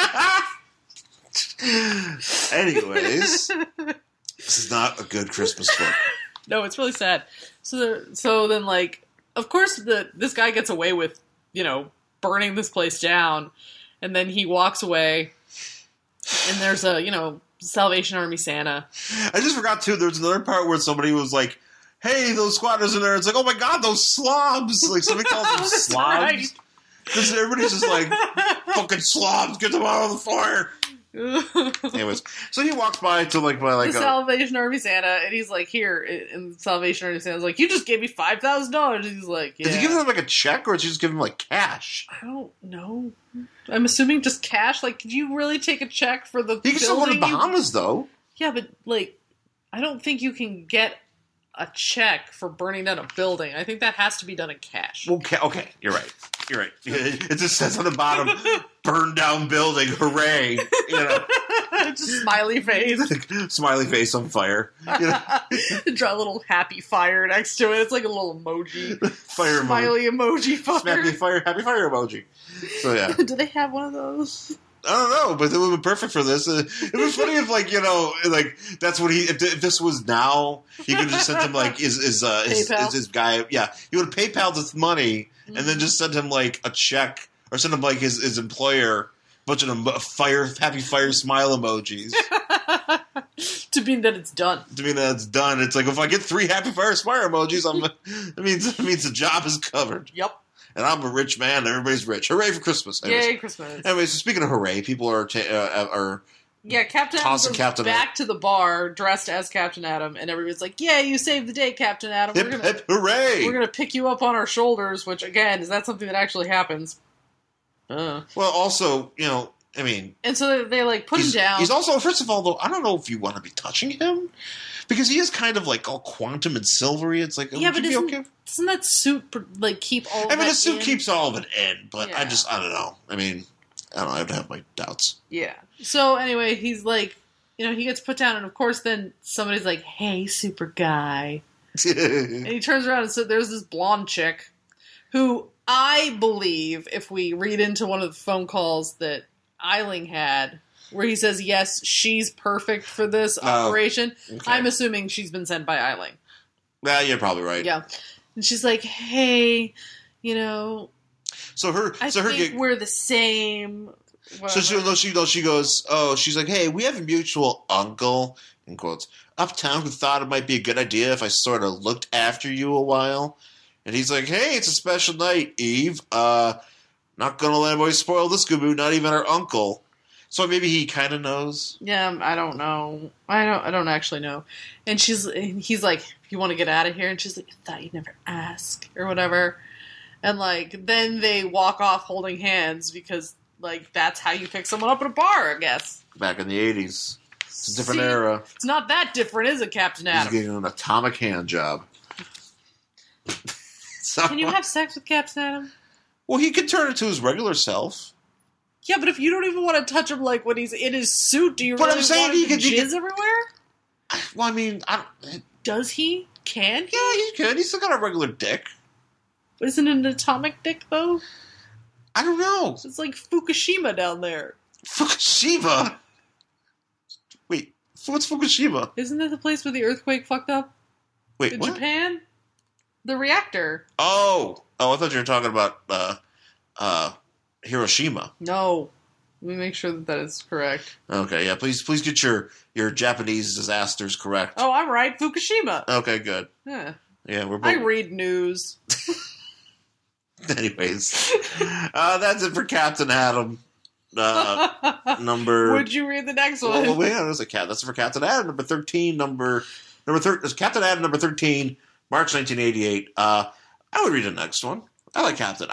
Anyways, this is not a good Christmas book. No, it's really sad. So then, like, of course, this guy gets away with burning this place down, and then he walks away, and there's a Salvation Army Santa. I just forgot too. There was another part where somebody was like, "Hey, those squatters in there." It's like, "Oh my god, those slobs!" Like somebody calls them slobs. Because everybody's just like, "Fucking slobs, get them out of the fire." Anyways, so he walks by to the Salvation Army Santa, and he's like, "Here," and the Salvation Army Santa's like, "You just gave me $5,000." He's like, "Yeah." Did he give him like a check, or did he just give him like cash? I don't know. I'm assuming just cash. Like, could you really take a check for the? He can still go to the Bahamas, though. Yeah, but like, I don't think you can get a check for burning down a building. I think that has to be done in cash. Okay, you're right. It just says on the bottom, "Burn down building, hooray!" Just smiley face. Smiley face on fire. Draw a little happy fire next to it. It's like a little emoji. Fire smiley emoji fire. Happy fire emoji. So yeah. Do they have one of those? I don't know, but it would be perfect for this. It was funny if that's what if this was now, he could have just sent him like his guy. Yeah, he would have PayPal'd his money and then just sent him like a check or send him like his employer a bunch of happy fire smile emojis. To mean that it's done. It's like if I get 3 happy fire smile emojis, it means the job is covered. Yep. And I'm a rich man. Everybody's rich. Hooray for Christmas! Yay, Christmas! Anyway, so speaking of hooray, people are Yeah, Captain Atom Tossing goes Captain back to the bar dressed as Captain Atom, and everybody's like, "Yeah, you saved the day, Captain Atom. Hip, hip, hooray! We're gonna pick you up on our shoulders." Which, again, is that something that actually happens? Well, also, I mean... And so they like, put him down. He's also, first of all, though, I don't know if you want to be touching him, because he is kind of, like, all quantum and silvery. It's like, yeah, but okay? doesn't that suit, like, keep all of that the suit in? keeps all of it in, but Yeah. I don't know. I mean, I don't know, I have to have my doubts. Yeah. So, anyway, he's like, he gets put down, and of course then somebody's like, "Hey, super guy." And he turns around, and so there's this blonde chick who I believe, if we read into one of the phone calls that Eiling had, where he says, yes, she's perfect for this operation, okay. I'm assuming she's been sent by Eiling. Well, you're probably right. Yeah. And she's like, "Hey, So I think we're the same." So she goes, she's like, "Hey, we have a mutual uncle," in quotes, "uptown who thought it might be a good idea if I sort of looked after you a while." And he's like, "Hey, it's a special night, Eve. Not gonna let anybody spoil this Scooby, not even our uncle." So maybe he kind of knows. Yeah, I don't know. I don't actually know. And he's like, "You want to get out of here?" And she's like, "I thought you'd never ask," or whatever. And like, then they walk off holding hands because like that's how you pick someone up at a bar, I guess. Back in the 80s. It's a different era. It's not that different, is it, Captain Atom? He's getting an atomic hand job. Can you have sex with Captain Atom? Well, he could turn into his regular self. Yeah, but if you don't even want to touch him, like when he's in his suit, do you But really I'm saying want him to he jizz everywhere? Well, I mean, Does he? Can he? Yeah, he could. He's still got a regular dick. Isn't it an atomic dick, though? I don't know. It's like Fukushima down there. Fukushima? Wait, what's Fukushima? Isn't that the place where the earthquake fucked up? Wait, in what? Japan? The reactor. Oh, I thought you were talking about Hiroshima. No. Let me make sure that is correct. Okay, yeah, please get your Japanese disasters correct. Oh, I'm right. Fukushima. Okay, good. Yeah. Yeah, we're both... I read news. Anyways, that's it for Captain Atom. Number... Would you read the next one? Well, wait, there's a cat. That's it for Captain Atom. Number 13, Captain Atom number 13, March 1988. I would read the next one. I like Captain.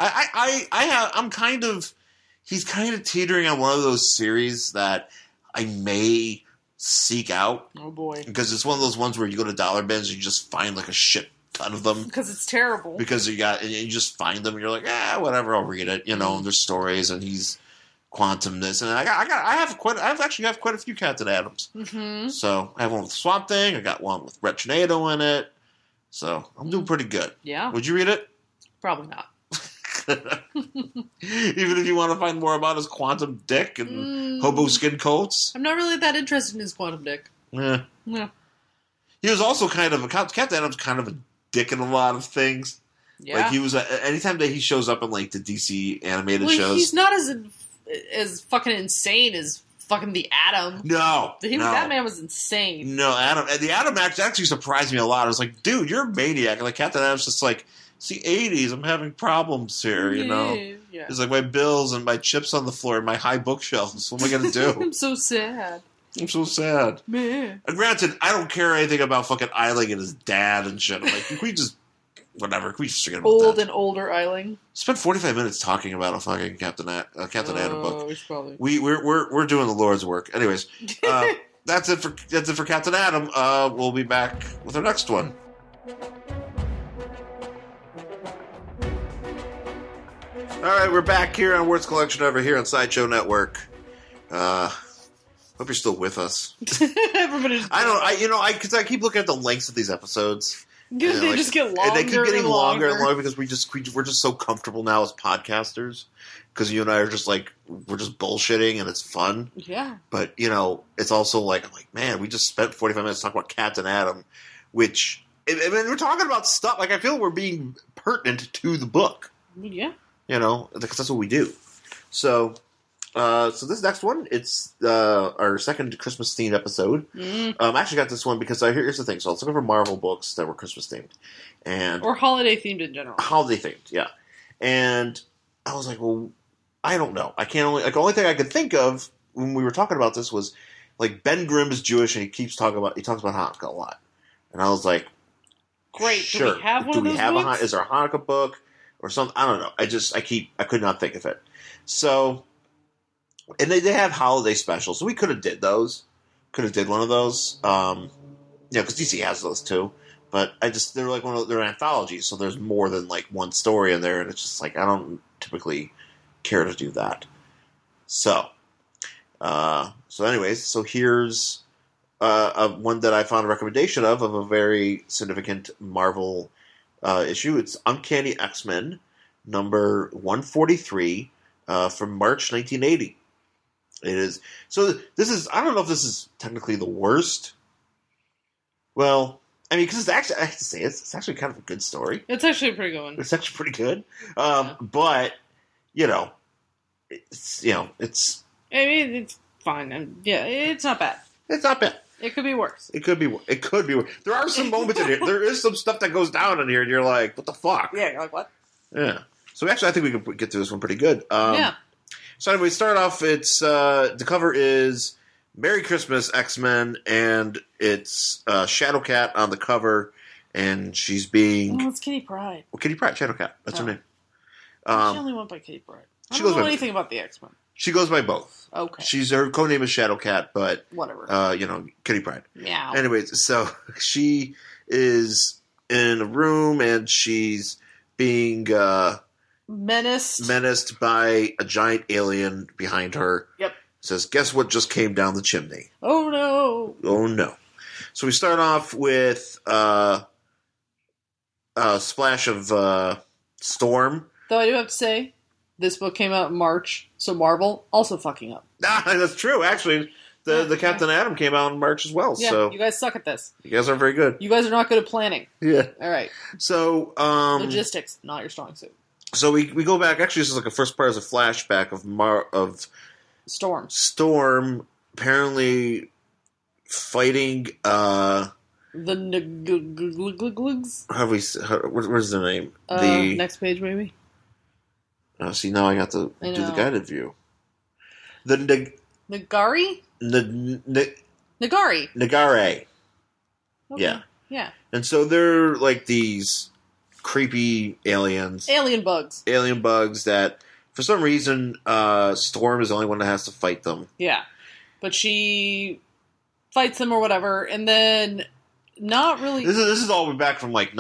He's kind of teetering on one of those series that I may seek out. Oh boy. Because it's one of those ones where you go to dollar bins and you just find like a shit ton of them. Because it's terrible. Because you just find them and you're like, whatever, I'll read it. And there's stories and he's quantum this. And I actually have quite a few Captain Atoms. Mm-hmm. So I have one with Swamp Thing. I got one with Red Tornado in it. So I'm doing pretty good. Yeah. Would you read it? Probably not. Even if you want to find more about his quantum dick and hobo skin coats. I'm not really that interested in his quantum dick. Yeah. No. He was also Captain Atom's kind of a dick in a lot of things. Yeah. Like he was, anytime that he shows up in like the DC animated shows. He's not as fucking insane as fucking the Atom. No. That man was insane. No, the Atom actually surprised me a lot. I was like, dude, you're a maniac. And like Captain Atom's just like, it's the 80s. I'm having problems here, Yeah. It's like my bills and my chips on the floor and my high bookshelves. What am I going to do? I'm so sad. I'm so sad. Man. Granted, I don't care anything about fucking Eiling and his dad and shit. I'm like, can we just... Whatever. Can we just forget about that? Old and older Eiling. Spent 45 minutes talking about a fucking Captain Atom book. We should probably... We're doing the Lord's work. Anyways, that's it for Captain Atom. We'll be back with our next one. All right, we're back here on Words Collection over here on Sideshow Network. Hope you're still with us. Everybody's... Because I keep looking at the lengths of these episodes. They just get longer. And they keep getting longer and longer because we're just so comfortable now as podcasters. Because you and I are just like, we're just bullshitting and it's fun. Yeah. But, it's also like, I'm like, man, we just spent 45 minutes talking about Captain Atom, which, I mean, we're talking about stuff, like I feel we're being pertinent to the book. Yeah. Because that's what we do. So this next one, it's our second Christmas themed episode. I actually got this one because here's the thing. So I was looking for Marvel books that were Christmas themed, or holiday themed in general. Holiday themed, yeah. And I was like, well, I don't know. I can't only the only thing I could think of when we were talking about this was like Ben Grimm is Jewish, and he talks about Hanukkah a lot, and I was like, great. sure. Do we have one of those books? Is there a Hanukkah book or something? I don't know. I could not think of it. So, and they have holiday specials, so we could have did those. Could have did one of those. Because DC has those too. But they're like they're anthologies, so there's more than like one story in there, and it's just like I don't typically care to do that. So anyways, so here's one that I found a recommendation of a very significant Marvel issue. It's Uncanny X-Men number 143 from March 1980. It is I don't know if this is technically the worst. Well, I mean, because I have to say it's actually kind of a good story. It's actually a pretty good one. It's actually pretty good. But it's I mean, it's fine. It's not bad. It's not bad. It could be worse. It could be worse. There are some moments in here. There is some stuff that goes down in here, and you're like, what the fuck? Yeah, you're like, what? Yeah. So actually, I think we can get through this one pretty good. Yeah. So anyway, start off, it's the cover is Merry Christmas, X-Men, and it's Shadowcat on the cover, and she's being... Oh, it's Kitty Pryde. Well, Kitty Pryde, Shadowcat. That's her name. She only went by Kitty Pryde. I don't know anything about the X-Men. She goes by both. Okay. Her codename is Shadowcat, but... Whatever. Kitty Pryde. Meow. Anyways, so she is in a room, and she's being... menaced by a giant alien behind her. Yep. Says, guess what just came down the chimney? Oh, no. Oh, no. So we start off with a splash of Storm. Though I do have to say, this book came out in March, so Marvel also fucking up. That's true. Actually, the Captain Atom came out in March as well. Yeah, so you guys suck at this. You guys aren't very good. You guys are not good at planning. Yeah. All right. So, logistics, not your strong suit. So we go back. Actually, this is like a first part as a flashback of Storm apparently fighting the Nuglugs. Where's the name? Next page, maybe. See, now I got to do the guided view. The Nagari. Nagari. Nagare. Okay. Yeah. And so they're like these creepy aliens. Alien bugs that, for some reason, Storm is the only one that has to fight them. Yeah. But she fights them or whatever, and then not really... This is all the way back from, like,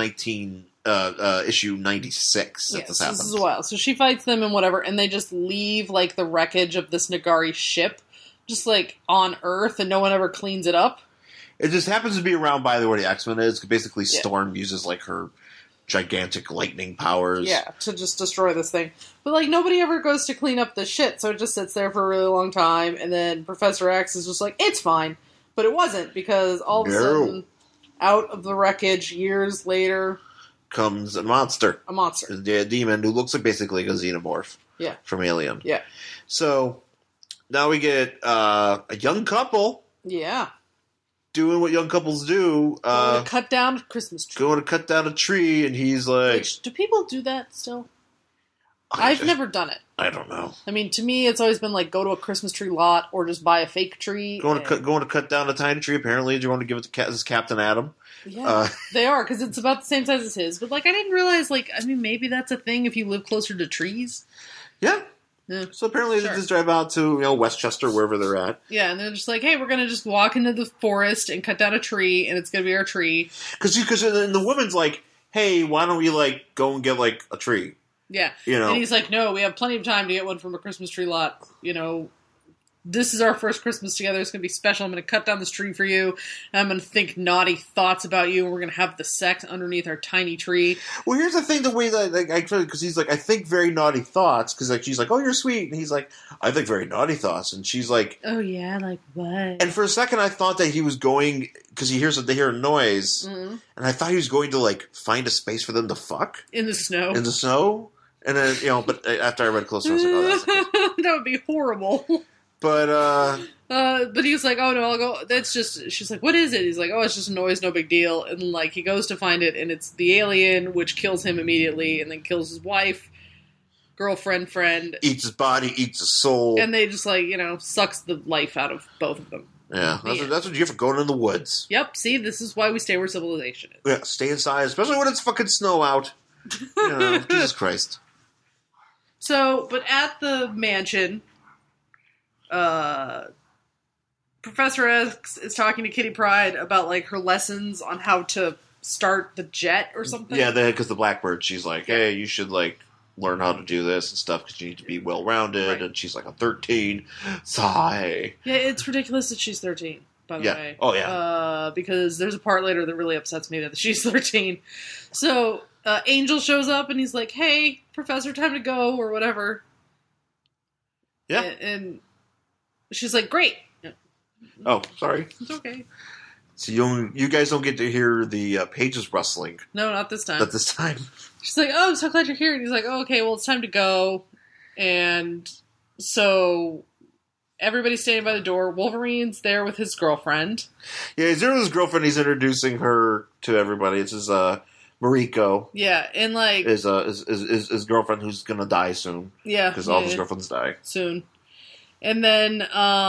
issue 96 that this happens. This is a while. So she fights them and whatever, and they just leave, like, the wreckage of this Nagari ship just, like, on Earth, and no one ever cleans it up. It just happens to be around by where the X-Men is. Basically, Storm uses, like, her gigantic lightning powers. Yeah, to just destroy this thing. But, like, nobody ever goes to clean up the shit, so it just sits there for a really long time, and then Professor X is just like, it's fine. But it wasn't, because all of a sudden, out of the wreckage, years later... comes a monster. A monster. A demon who looks like basically like a xenomorph. Yeah. From Alien. Yeah. So, now we get a young couple. Yeah. Doing what young couples do. Going to cut down a Christmas tree. Going to cut down a tree, and he's like... do people do that still? I've never done it. I don't know. I mean, to me, it's always been like, go to a Christmas tree lot, or just buy a fake tree. Going to cut down a tiny tree, apparently, you're going to give it to Captain Atom. Yeah, they are, because it's about the same size as his. But, like, I didn't realize, like, I mean, maybe that's a thing if you live closer to trees. Yeah. So apparently they just drive out to, Westchester, wherever they're at. Yeah, and they're just like, hey, we're going to just walk into the forest and cut down a tree, and it's going to be our tree. Because the woman's like, hey, why don't we, like, go and get, like, a tree? Yeah. And he's like, no, we have plenty of time to get one from a Christmas tree lot. This is our first Christmas together. It's going to be special. I'm going to cut down this tree for you. And I'm going to think naughty thoughts about you. And we're going to have the sex underneath our tiny tree. Well, here's the thing, the way that, like, because he's like, I think very naughty thoughts. Because, like, she's like, oh, you're sweet. And he's like, I think very naughty thoughts. And she's like... oh, yeah, like what? And for a second, I thought that he was going... because they hear a noise. Mm-hmm. And I thought he was going to, like, find a space for them to fuck. In the snow. In the snow. And then, but after I read closer, I was like, oh, that's okay. That would be horrible. But he was like, oh no, I'll go. That's just, she's like, what is it? He's like, oh, it's just a noise, no big deal. And like, he goes to find it, and it's the alien, which kills him immediately, and then kills his wife, girlfriend, friend. Eats his body, eats his soul. And they just like, sucks the life out of both of them. Yeah, that's what you get for going in the woods. Yep, see, this is why we stay where civilization is. Yeah, stay inside, especially when it's fucking snow out. Jesus Christ. So, but at the mansion, Professor X is talking to Kitty Pryde about, like, her lessons on how to start the jet or something. Yeah, because the Blackbird, she's like, hey, you should, like, learn how to do this and stuff because you need to be well-rounded. Right. And she's like, I'm 13. Sigh. Yeah, it's ridiculous that she's 13, by the way. Oh, yeah. Because there's a part later that really upsets me that she's 13. So, Angel shows up and he's like, hey, Professor, time to go, or whatever. Yeah. And she's like, great. Oh, sorry. It's okay. So you guys don't get to hear the pages rustling. No, not this time. Not this time. She's like, oh, I'm so glad you're here. And he's like, oh, okay, well, it's time to go. And so everybody's standing by the door. Wolverine's there with his girlfriend. Yeah, he's there with his girlfriend. He's introducing her to everybody. It's his Mariko. Yeah, and like his girlfriend who's gonna die soon. Yeah, because all of his girlfriends die soon. And then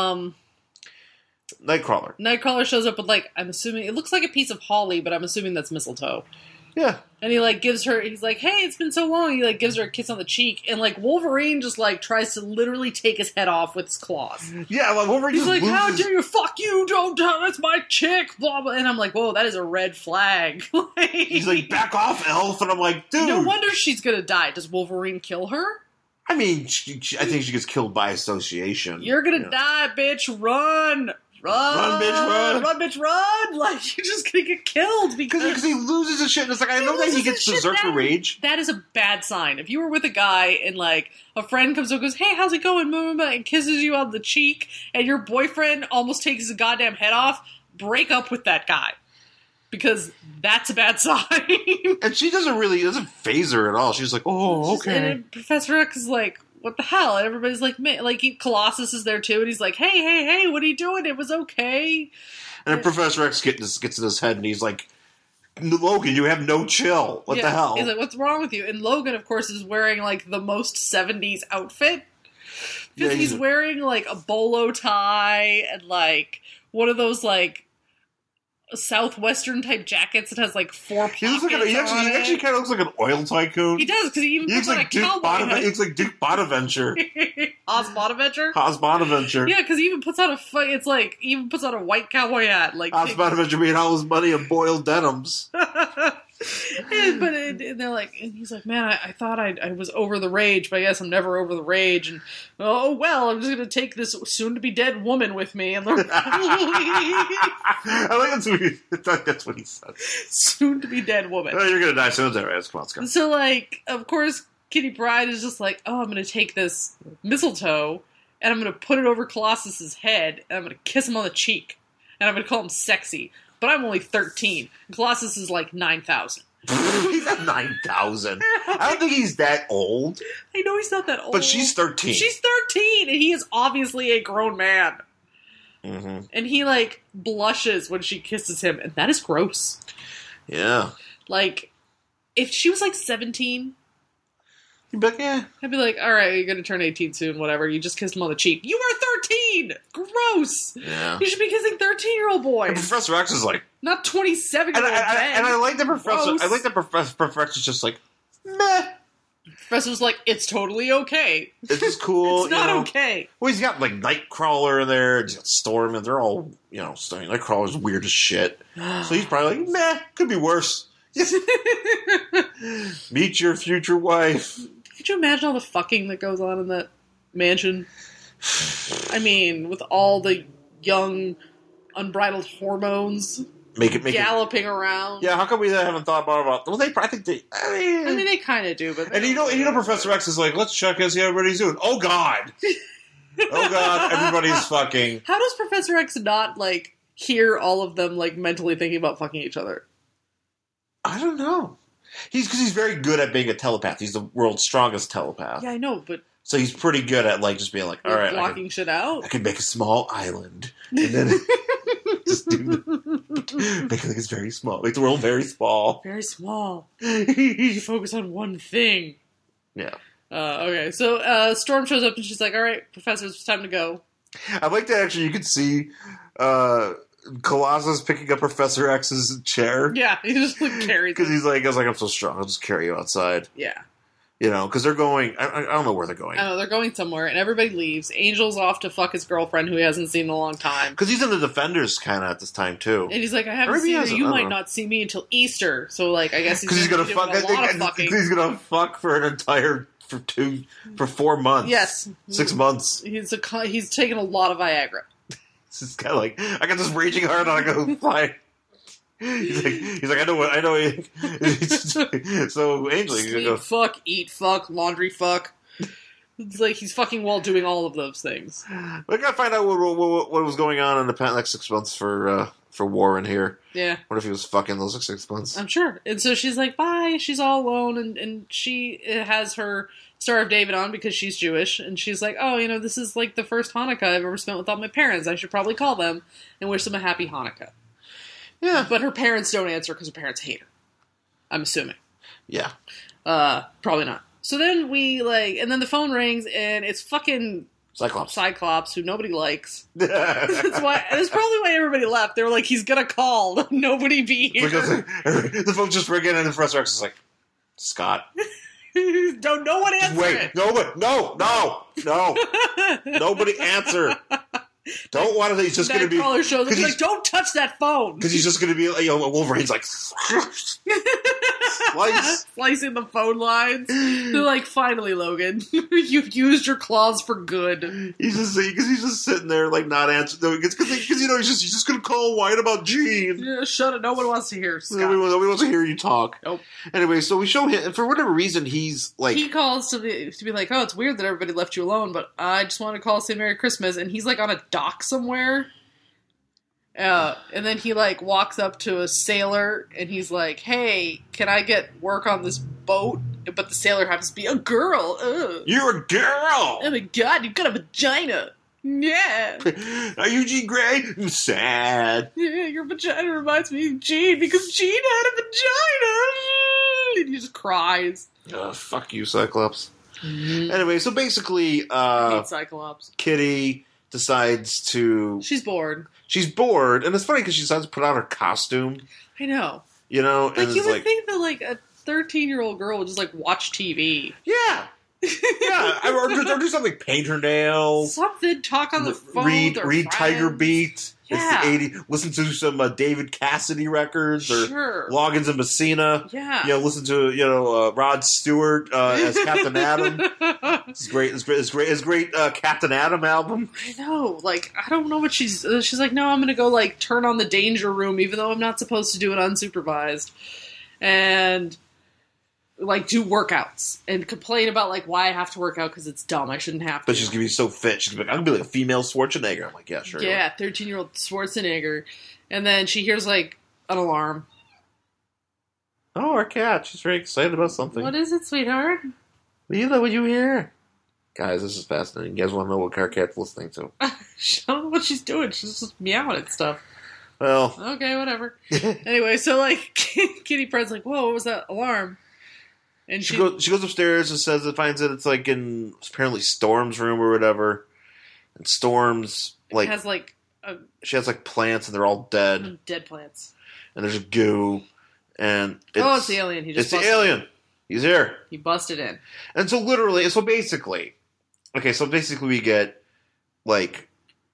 Nightcrawler shows up with, like, I'm assuming it looks like a piece of holly, but I'm assuming that's mistletoe. Yeah. And he, like, gives her, he's like, hey, it's been so long. He, like, gives her a kiss on the cheek. And, like, Wolverine just, like, tries to literally take his head off with his claws. Yeah, like, Wolverine he's just like, how dare you, fuck you, don't, that's my chick, blah, blah. And I'm like, whoa, that is a red flag. He's like, back off, elf. And I'm like, dude. No wonder she's gonna die. Does Wolverine kill her? I mean, I think she gets killed by association. You're gonna die, bitch. Run! Run, bitch, run! Run, bitch, run! Like, you're just gonna get killed because he loses his shit. And it's like, I know that he gets berserker rage. That is a bad sign. If you were with a guy and, like, a friend comes up and goes, hey, how's it going? And kisses you on the cheek, and your boyfriend almost takes his goddamn head off, break up with that guy. Because that's a bad sign. And she doesn't faze her at all. She's like, oh, okay. And Professor X is like, what the hell? And everybody's like, man, like, Colossus is there too, and he's like, hey, what are you doing? It was okay. And then Professor X gets in his head, and he's like, Logan, you have no chill. What the hell? He's like, what's wrong with you? And Logan, of course, is wearing, like, the most 70s outfit. Because he's wearing, like, a bolo tie and, like, one of those, like, Southwestern type jackets that has like 4 pockets. He actually kind of looks like an oil tycoon. He does, because he even puts on a cowboy hat. He looks like Duke Bonaventure. Oz Bonaventure? Oz Bonaventure. Yeah, because he even puts on a white cowboy hat. Like Oz Bonaventure made all his money in boiled denims. and they're like, and he's like, man, I thought I was over the rage, but I guess I'm never over the rage. And oh well, I'm just gonna take this soon-to-be dead woman with me. And I think that's what he said. Soon-to-be dead woman. Oh, you're gonna die soon, right? Come on. So, like, of course, Kitty Pryde is just like, oh, I'm gonna take this mistletoe and I'm gonna put it over Colossus's head and I'm gonna kiss him on the cheek and I'm gonna call him sexy. But I'm only 13. Colossus is like 9,000. He's not 9,000. I don't think he's that old. I know he's not that old. But she's 13. She's 13, and he is obviously a grown man. Mm-hmm. And he, like, blushes when she kisses him, and that is gross. Yeah. Like, if she was like 17... You'd be like, yeah. I'd be like, alright, you're gonna turn 18 soon, whatever. You just kissed him on the cheek. You are 13! Gross! Yeah. You should be kissing 13-year-old boys. And Professor X is like... Not 27-year-old men. And I like the Professor... Gross. I like that Professor X is just like, meh. Professor's like, it's totally okay. It's just cool. It's not okay. Well, he's got, like, Nightcrawler in there. He's got Storm, and they're all, studying. Nightcrawler's weird as shit. So he's probably like, meh, could be worse. Meet your future wife. Could you imagine all the fucking that goes on in that mansion? I mean, with all the young, unbridled hormones galloping around. Yeah, how come we haven't thought more about? Well, I think they. I mean, they kind of do, but Professor X is like, let's check and see how everybody's doing. Oh God, oh God, everybody's fucking. How does Professor X not like hear all of them like mentally thinking about fucking each other? I don't know. Because he's very good at being a telepath. He's the world's strongest telepath. Yeah, I know, but... So he's pretty good at, like, just being like, all right... blocking shit out? I can make a small island. And then... just make it like it's very small. Make the world very small. Very small. You focus on one thing. Yeah. Okay, so Storm shows up and she's like, all right, Professor, it's time to go. I like that actually. You could see Colossus picking up Professor X's chair. Yeah, he just like carries Because it. he's like, I was like, I'm so strong. I'll just carry you outside. Yeah. You know, because they're going. I don't know where they're going. I know, they're going somewhere, and everybody leaves. Angel's off to fuck his girlfriend, who he hasn't seen in a long time. Because he's in the Defenders kind of at this time too. And he's like, I haven't Maybe he seen her. hasn't, You I don't might know. not see me until Easter. So, like, I guess Because he's gonna fuck. a lot of fucking. He's gonna fuck for an entire for 4 months. Yes. 6 months. He's taken a lot of Viagra. It's kind of like I got this raging heart and I go fly. He's like, I know. So Angel, you Sleep, go. fuck, eat, fuck, laundry, fuck. It's like he's fucking while doing all of those things. We gotta find out what was going on in the next 6 months for Warren here. Yeah. What if he was fucking those 6 months? I'm sure. And so she's like, bye. She's all alone, and she has her Star of David on because she's Jewish, and she's like, oh, this is like the first Hanukkah I've ever spent without my parents. I should probably call them and wish them a happy Hanukkah. Yeah. But her parents don't answer because her parents hate her. I'm assuming. Yeah. Probably not. So then and then the phone rings, and it's fucking Cyclops, who nobody likes. That's probably why everybody left. They were like, he's gonna call. Nobody be here. The phone just ringing, and the Professor X is like, Scott. Don't no one answer it. No. Nobody answer. Don't want to. He's just going to be. Caller shows up. He's like, don't touch that phone. Because he's just going to be. Wolverine's like. Slicing the phone lines. They're like, finally, Logan, you've used your claws for good. He's just sitting there like not answering. Because he's just going to call White about Jean. Yeah, shut it. No one wants to hear Scott. Nobody wants to hear you talk. Nope. Anyway, so we show him, and for whatever reason, he's like. He calls to be like, oh, it's weird that everybody left you alone, but I just want to call, say Merry Christmas, and he's like on a dock somewhere. And then he like walks up to a sailor and he's like, hey, can I get work on this boat? But the sailor happens to be a girl. Ugh. You're a girl! Oh my god, you've got a vagina. Yeah. Are you Jean Grey? I'm sad. Yeah, your vagina reminds me of Jean because Jean had a vagina. And he just cries. Fuck you, Cyclops. Mm-hmm. Anyway, so basically, I hate Cyclops. Kitty decides to... She's bored. She's bored, and it's funny because she decides to put on her costume. I know. And like, you would like, think that, like, a 13-year-old girl would just, like, watch TV. Yeah. Yeah. Or do something, paint her nails. Something, talk on the phone read with her Tiger Beat. Yeah. It's the 80s. Listen to some David Cassidy records or Sure. Loggins and Messina. Yeah. Listen to Rod Stewart as Captain Adam. It's great. It's great. Captain Adam album. I know. Like, I don't know what she's like. No, I'm gonna go like turn on the danger room, even though I'm not supposed to do it unsupervised, and like do workouts and complain about like why I have to work out because it's dumb. I shouldn't have to. But she's gonna be so fit. She's gonna be like, I'm gonna be like a female Schwarzenegger. I'm like, yeah, sure. Yeah, 13-year-old Schwarzenegger, and then she hears like an alarm. Oh, our cat. She's very excited about something. What is it, sweetheart? What you hear? Guys, this is fascinating. You guys want to know what our cat's listening to? I don't know what she's doing. She's just meowing at stuff. Well. Okay, whatever. Anyway, so like Kitty Pryde's like, whoa, what was that alarm? And she goes upstairs and finds that it's like in apparently Storm's room or whatever. And Storm's like has like she has like plants and they're all dead. Dead plants. And there's goo. And it's the alien. It's the alien. He's here. He busted in. And so basically we get like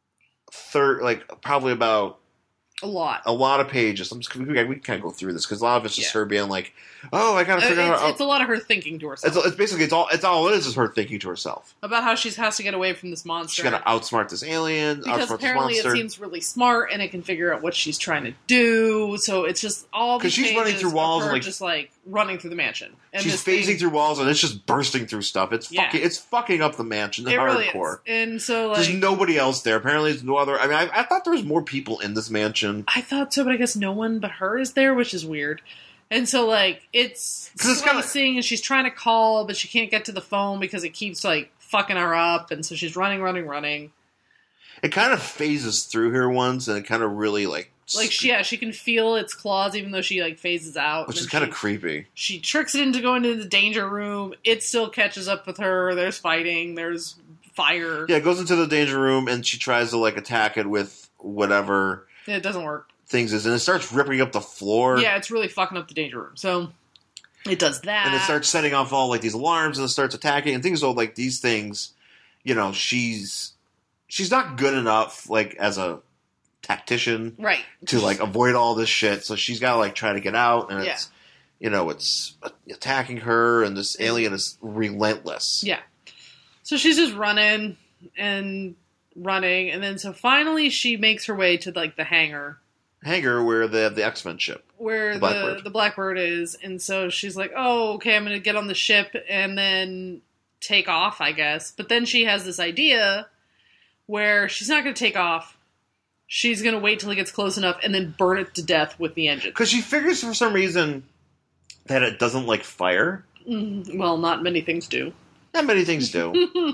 probably about a lot of pages. We can kind of go through this because a lot of it's just her being like, "Oh, I gotta figure out." It's a lot of her thinking to herself. It's basically all it is her thinking to herself about how she has to get away from this monster. She's got to outsmart this alien. Because apparently it seems really smart and it can figure out what she's trying to do. So it's just all because she's running through walls and just like running through the mansion. And she's phasing through walls and it's just bursting through stuff. It's fucking up the mansion. It really hardcore. Is. And so there's nobody else there. Apparently, there's no other. I mean, I thought there was more people in this mansion. I thought so, but I guess no one but her is there, which is weird. And so, like, it's slicing, and she's trying to call, but she can't get to the phone because it keeps, like, fucking her up, and so she's running. It kind of phases through her once, and it kind of really, like... she can feel its claws, even though she, like, phases out. Which is kind of creepy. She tricks it into going into the danger room. It still catches up with her. There's fighting. There's fire. Yeah, it goes into the danger room, and she tries to, like, attack it with whatever It doesn't work. things is, and it starts ripping up the floor. Yeah, it's really fucking up the danger room. So it does that. And it starts setting off all, like, these alarms, and it starts attacking, and things are like, these things, you know, she's not good enough, like, as a tactician. Right. To, like, avoid all this shit, so she's got to, like, try to get out, and it's, you know, it's attacking her, and this alien is relentless. Yeah. So she's just running, and then so finally she makes her way to, like, the hangar Where they have the X-Men ship. where the Blackbird is, and so she's like, oh, okay, I'm gonna get on the ship and then take off, I guess. But then she has this idea where she's not gonna take off. She's gonna wait till it gets close enough and then burn it to death with the engine. Because she figures for some reason that it doesn't like fire. Well, not many things do. Not many things do.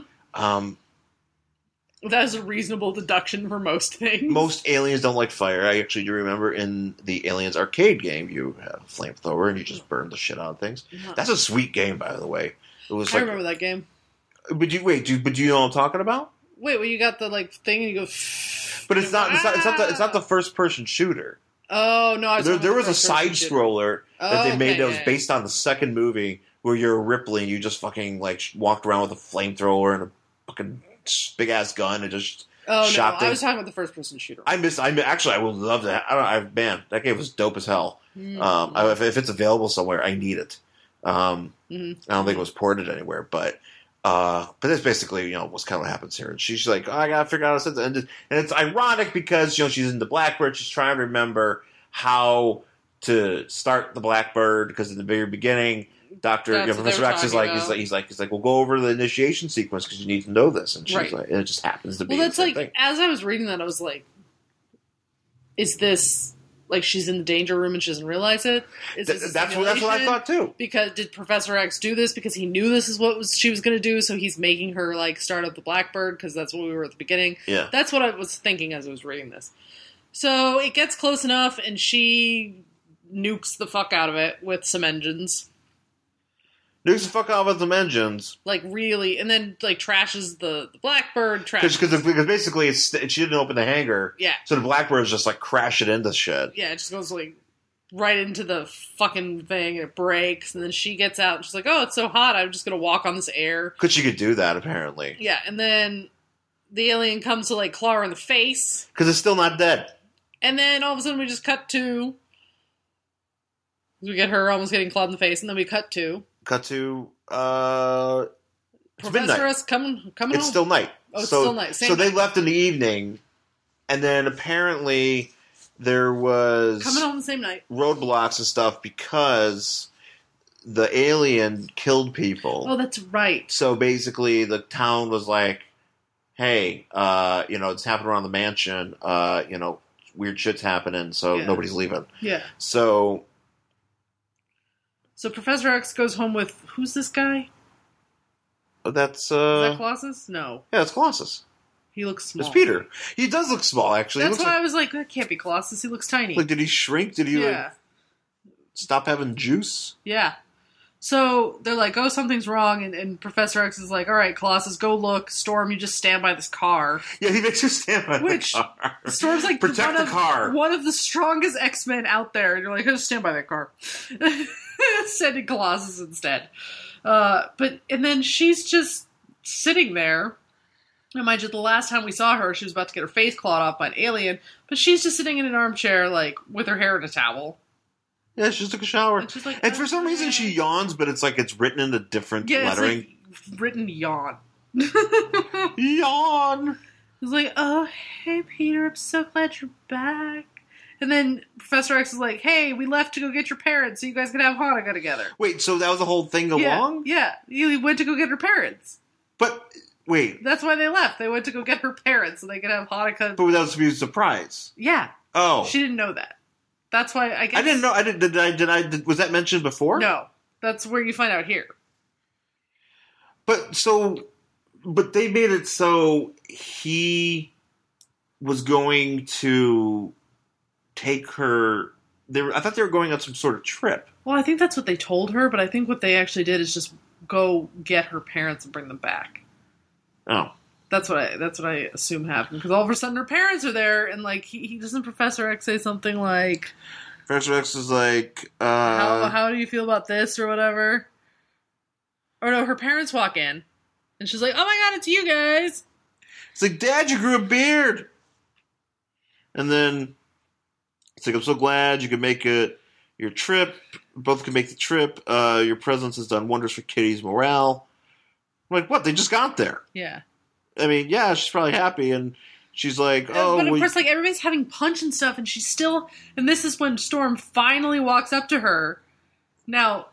That is a reasonable deduction for most things. Most aliens don't like fire. I actually do remember in the Aliens arcade game, you had a flamethrower and you just burned the shit out of things. That's a sweet game, by the way. It was. I remember that game. But you know what I'm talking about? Wait, well, you got the like thing and you go. But it's not the first person shooter. Oh no! There was a side scroller that they made that was based on the second movie where you're Ripley and you just fucking like walked around with a flamethrower and a fucking big ass gun and just shot things. I was talking about the first person shooter. I would love that. Man, that game was dope as hell. If it's available somewhere, I need it. I don't think it was ported anywhere, but that's basically, you know, what's kind of what happens here. And she's like, oh, I gotta figure out how to end it. And it's ironic because, you know, she's in the Blackbird. She's trying to remember how to start the Blackbird because in the very beginning, Professor X is like, he's like, we'll go over the initiation sequence because you need to know this. And she's like, and it just happens to be. Well, that's the like, thing. as I was reading that, I was like, is this like she's in the danger room and she doesn't realize it? That's what I thought too. Because did Professor X do this because he knew this is what she was going to do? So he's making her like start up the Blackbird because that's what we were at the beginning. Yeah, that's what I was thinking as I was reading this. So it gets close enough, and she nukes the fuck out of it with some engines. Nukes the fuck out with some engines. Like, really. And then, like, trashes the Blackbird. Because basically she didn't open the hangar. Yeah. So the Blackbird is just, like, crashing into shit. Yeah, it just goes, like, right into the fucking thing, and it breaks. And then she gets out, and she's like, oh, it's so hot, I'm just going to walk on this air. Because she could do that, apparently. Yeah, and then the alien comes to, like, claw her in the face. Because it's still not dead. And then all of a sudden we just cut to... We get her almost getting clawed in the face, and then we cut to... Professor S coming home. It's still night. Oh, it's still night. So they left in the evening, and then apparently there was coming home the same night roadblocks and stuff because the alien killed people. Oh, that's right. So basically, the town was like, "Hey, you know, it's happening around the mansion. You know, weird shit's happening, so nobody's leaving." Yeah. So Professor X goes home with, who's this guy? That's Is that Colossus? No. Yeah, it's Colossus. He looks small. It's Peter. He does look small, actually. That's why I was like, that can't be Colossus. He looks tiny. Like, did he shrink? Did he like stop having juice? Yeah. So they're like, oh, something's wrong, and Professor X is like, all right, Colossus, go look. Storm, you just stand by this car. Yeah, he makes her stand by the car. Storm's like, protect the car. One of the strongest X-Men out there. And you're like, just stand by that car. Sending Colossus instead. And then she's just sitting there. And mind you, the last time we saw her, she was about to get her face clawed off by an alien. But she's just sitting in an armchair, like, with her hair in a towel. Yeah, she just took a shower. And she's like, and for some reason she yawns, but it's like it's written in a different lettering. It's like written yawn. Yawn! It's like, oh, hey, Peter, I'm so glad you're back. And then Professor X is like, hey, we left to go get your parents so you guys can have Hanukkah together. Wait, so that was the whole thing along? Yeah, you went to go get her parents. But, wait. That's why they left. They went to go get her parents so they could have Hanukkah. But that was to be a surprise. Yeah. Oh. She didn't know that. That's why I guess... I didn't know. Was that mentioned before? No. That's where you find out here. But they made it so he was going to take her... I thought they were going on some sort of trip. Well, I think that's what they told her, but I think what they actually did is just go get her parents and bring them back. Oh. That's what I assume happened, because all of a sudden her parents are there, and like he doesn't Professor X say something like, Professor X is like, how do you feel about this or whatever? Or no, her parents walk in, and she's like, oh my god, it's you guys. It's like, Dad, you grew a beard. And then it's like, I'm so glad you could make your trip. Both can make the trip. Your presence has done wonders for Kitty's morale. I'm like, what? They just got there. Yeah. I mean, yeah, she's probably happy, and she's like, oh. But of course, like, everybody's having punch and stuff, and she's still. And this is when Storm finally walks up to her. Now,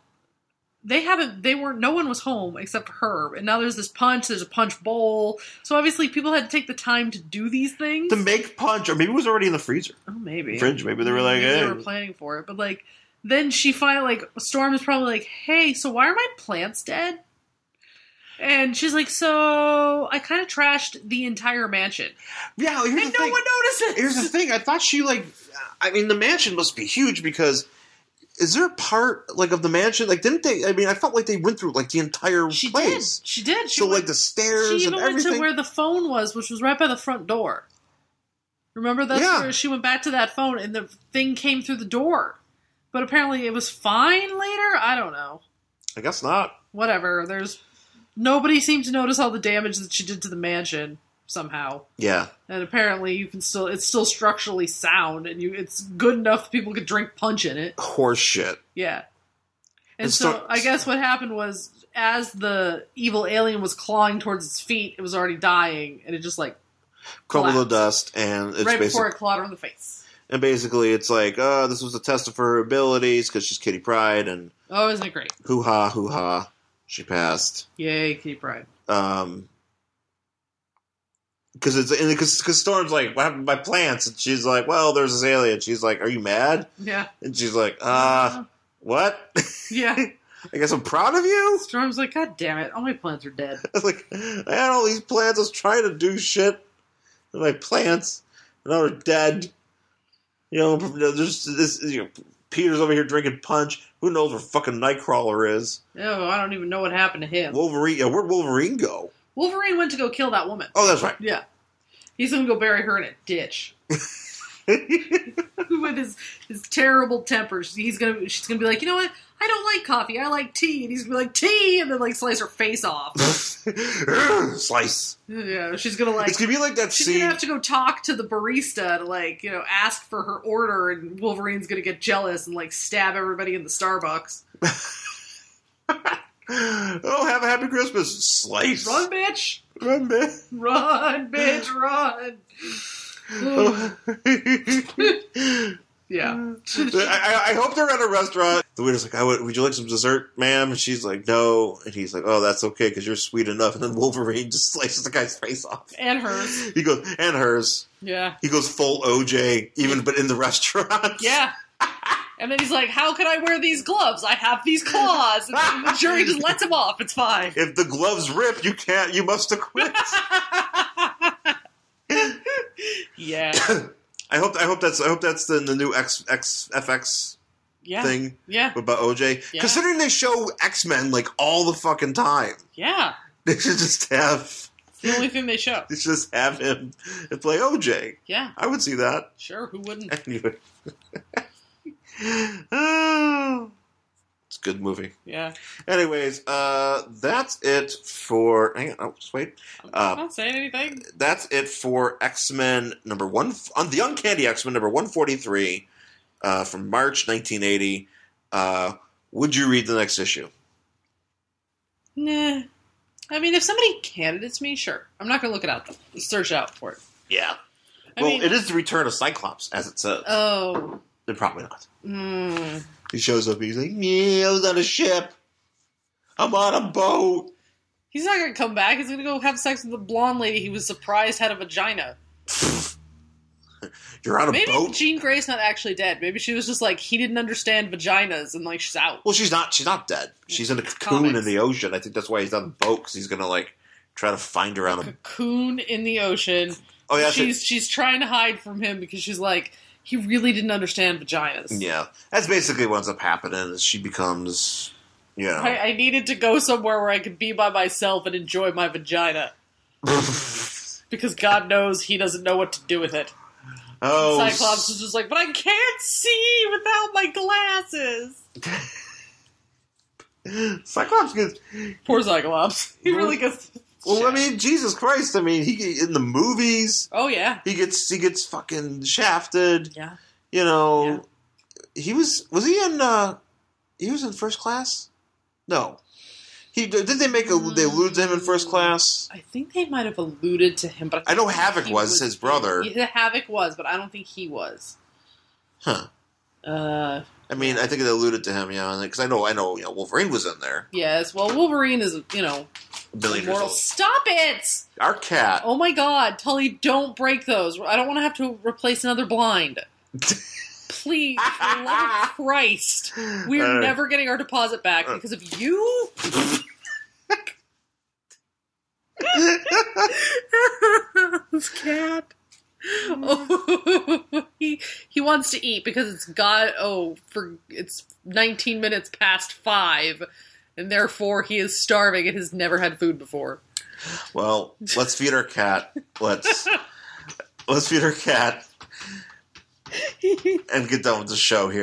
no one was home except for her, and now there's a punch bowl. So obviously, people had to take the time to do these things. To make punch, or maybe it was already in the freezer. Oh, maybe. Fridge, maybe they were like, maybe hey. they were planning for it, but like, then she finally, like, Storm is probably like, hey, so why are my plants dead? And she's like, so I kind of trashed the entire mansion. Yeah, here's the thing. No one notices. Here's the thing. I thought the mansion must be huge, because is there a part, like, of the mansion? Like, didn't they? I mean, I felt like they went through, like, the entire place. She did. So, like, the stairs she and even everything. went to where the phone was, which was right by the front door. Remember, that's where she went back to that phone, and the thing came through the door. But apparently it was fine later? I don't know. I guess not. Whatever. Nobody seemed to notice all the damage that she did to the mansion somehow. Yeah. And apparently it's still structurally sound, and it's good enough that people could drink punch in it. Horse shit. Yeah. And so I guess what happened was, as the evil alien was clawing towards its feet, it was already dying, and it just like crumbled to dust, and it's right before it clawed her in the face. And basically, it's like, this was a test of her abilities because she's Kitty Pryde, and isn't it great? Hoo ha, she passed. Yay, Kitty Pryde. Because Storm's like, what happened to my plants? And she's like, well, there's this alien. She's like, are you mad? Yeah. And she's like, what? Yeah. I guess I'm proud of you? Storm's like, god damn it, all my plants are dead. Like, I had all these plants, I was trying to do shit with my plants, and now they're dead. You know, there's this. Peter's over here drinking punch. Who knows where fucking Nightcrawler is? Oh, I don't even know what happened to him. Wolverine. Yeah, where'd Wolverine go? Wolverine went to go kill that woman. Oh, that's right. Yeah. He's going to go bury her in a ditch. With his terrible temper. She's going to be like, you know what? I don't like coffee. I like tea. And he's going to be like, tea! And then, like, slice her face off. Slice. Yeah, she's going to, like... It's going to be like that she's scene... She's going to have to go talk to the barista to, like, you know, ask for her order, and Wolverine's going to get jealous and, like, stab everybody in the Starbucks. Oh, have a happy Christmas. Slice. Run, bitch! Run, bitch. Run, bitch, run! Yeah. I hope they're at a restaurant. The waiter's like, would you like some dessert, ma'am? And she's like, no. And he's like, oh, that's okay, because you're sweet enough. And then Wolverine just slices the guy's face off. And hers. He goes, and hers. Yeah. He goes full OJ, but in the restaurant. Yeah. And then he's like, how can I wear these gloves? I have these claws. And then the jury just lets him off. It's fine. If the gloves rip, you must acquit. Yeah. I hope that's the new FX thing. Yeah. About OJ. Yeah. Considering they show X-Men like all the fucking time. Yeah. They should just have... It's the only thing they show. They should just have him play OJ. Yeah. I would see that. Sure, who wouldn't? Anyway. Oh, it's a good movie. Yeah. Anyways, that's it for... Hang on, just wait. I'm not saying anything. That's it for X-Men number 1... On the Uncanny X-Men number 143 from March 1980. Would you read the next issue? Nah. I mean, if somebody candidates me, sure. I'm not going to look it out, though. Search out for it. Yeah. It is the return of Cyclops, as it says. Oh. Then probably not. He shows up, he's like, yeah, I was on a ship. I'm on a boat. He's not going to come back. He's going to go have sex with the blonde lady he was surprised had a vagina. You're on a boat? Maybe Jean Grey's not actually dead. Maybe she was just like, he didn't understand vaginas, and like, she's out. Well, she's not dead. She's in a cocoon in the ocean. I think that's why he's on the boat, because he's going to, like, try to find her on a cocoon in the ocean. Oh, yeah. She's trying to hide from him because she's like, he really didn't understand vaginas. Yeah. That's basically what ends up happening, is she becomes, you know. I needed to go somewhere where I could be by myself and enjoy my vagina. Because God knows he doesn't know what to do with it. Oh, Cyclops is just like, but I can't see without my glasses. Cyclops gets... Poor Cyclops. He really gets... Well, I mean, Jesus Christ. I mean, he in the movies... Oh, yeah. He gets fucking shafted. Yeah. You know... Yeah. Was in First Class? No. Did they allude to him in First Class? I think they might have alluded to him, but I know Havoc was his brother. Havoc was, but I don't think he was. Huh. I mean, I think they alluded to him, because I know, Wolverine was in there. Yes, well, Wolverine is, Billion years old. Stop it! Our cat. Oh my God, Tully, don't break those. I don't want to have to replace another blind. Please, for the love of Christ, we are never getting our deposit back because of you. This cat. Oh, he wants to eat because it's 19 minutes past 5, and therefore he is starving and has never had food before. Well, let's feed our cat. Let's feed our cat. And get done with the show here.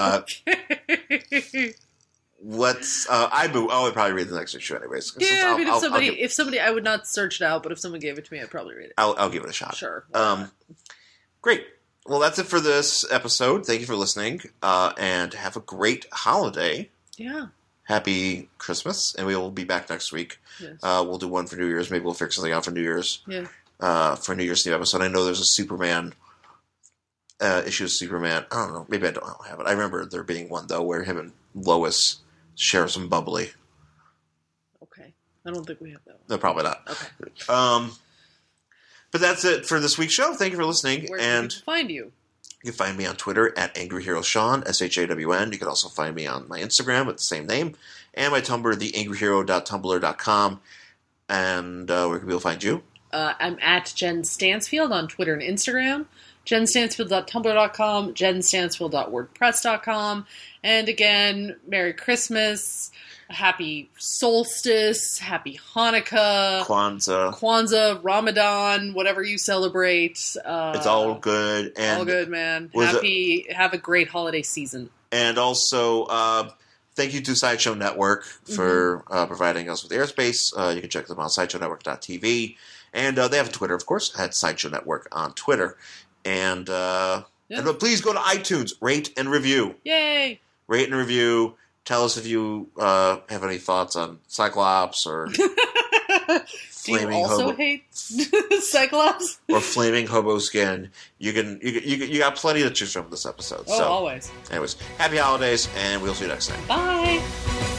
Okay. I would probably read the next issue anyways. Yeah, if somebody, I would not search it out, but if someone gave it to me, I'd probably read it. I'll give it a shot. Sure. Great. Well, that's it for this episode. Thank you for listening, and have a great holiday. Yeah. Happy Christmas, and we will be back next week. Yes. We'll do one for New Year's. Maybe we'll figure something out for New Year's. Yeah. For New Year's Eve episode. I know there's a Superman issue of Superman. I don't know. Maybe I don't have it. I remember there being one, though, where him and Lois share some bubbly. Okay. I don't think we have that one. No, probably not. Okay. But that's it for this week's show. Thank you for listening. Where can people find you? You can find me on Twitter at Angry Hero Sean, SHAWN. You can also find me on my Instagram with the same name. And my Tumblr, theangryhero.tumblr.com. And where can people find you? I'm at Jen Stansfield on Twitter and Instagram. JenStansfield.tumblr.com, JenStansfield.wordpress.com. And again, Merry Christmas, Happy Solstice, Happy Hanukkah, Kwanzaa, Ramadan, whatever you celebrate. It's all good. And all good, man. Have a great holiday season. And also, thank you to Sideshow Network for providing us with airspace. You can check them out on SideshowNetwork.tv. And they have a Twitter, of course, at Sideshow Network on Twitter. And please go to iTunes, rate and review. Yay! Rate and review. Tell us if you have any thoughts on Cyclops or Flaming Do you also hate Cyclops? Or Flaming Hobo Skin. You got plenty to choose from this episode. Oh, so, always. Anyways, happy holidays, and we'll see you next time. Bye!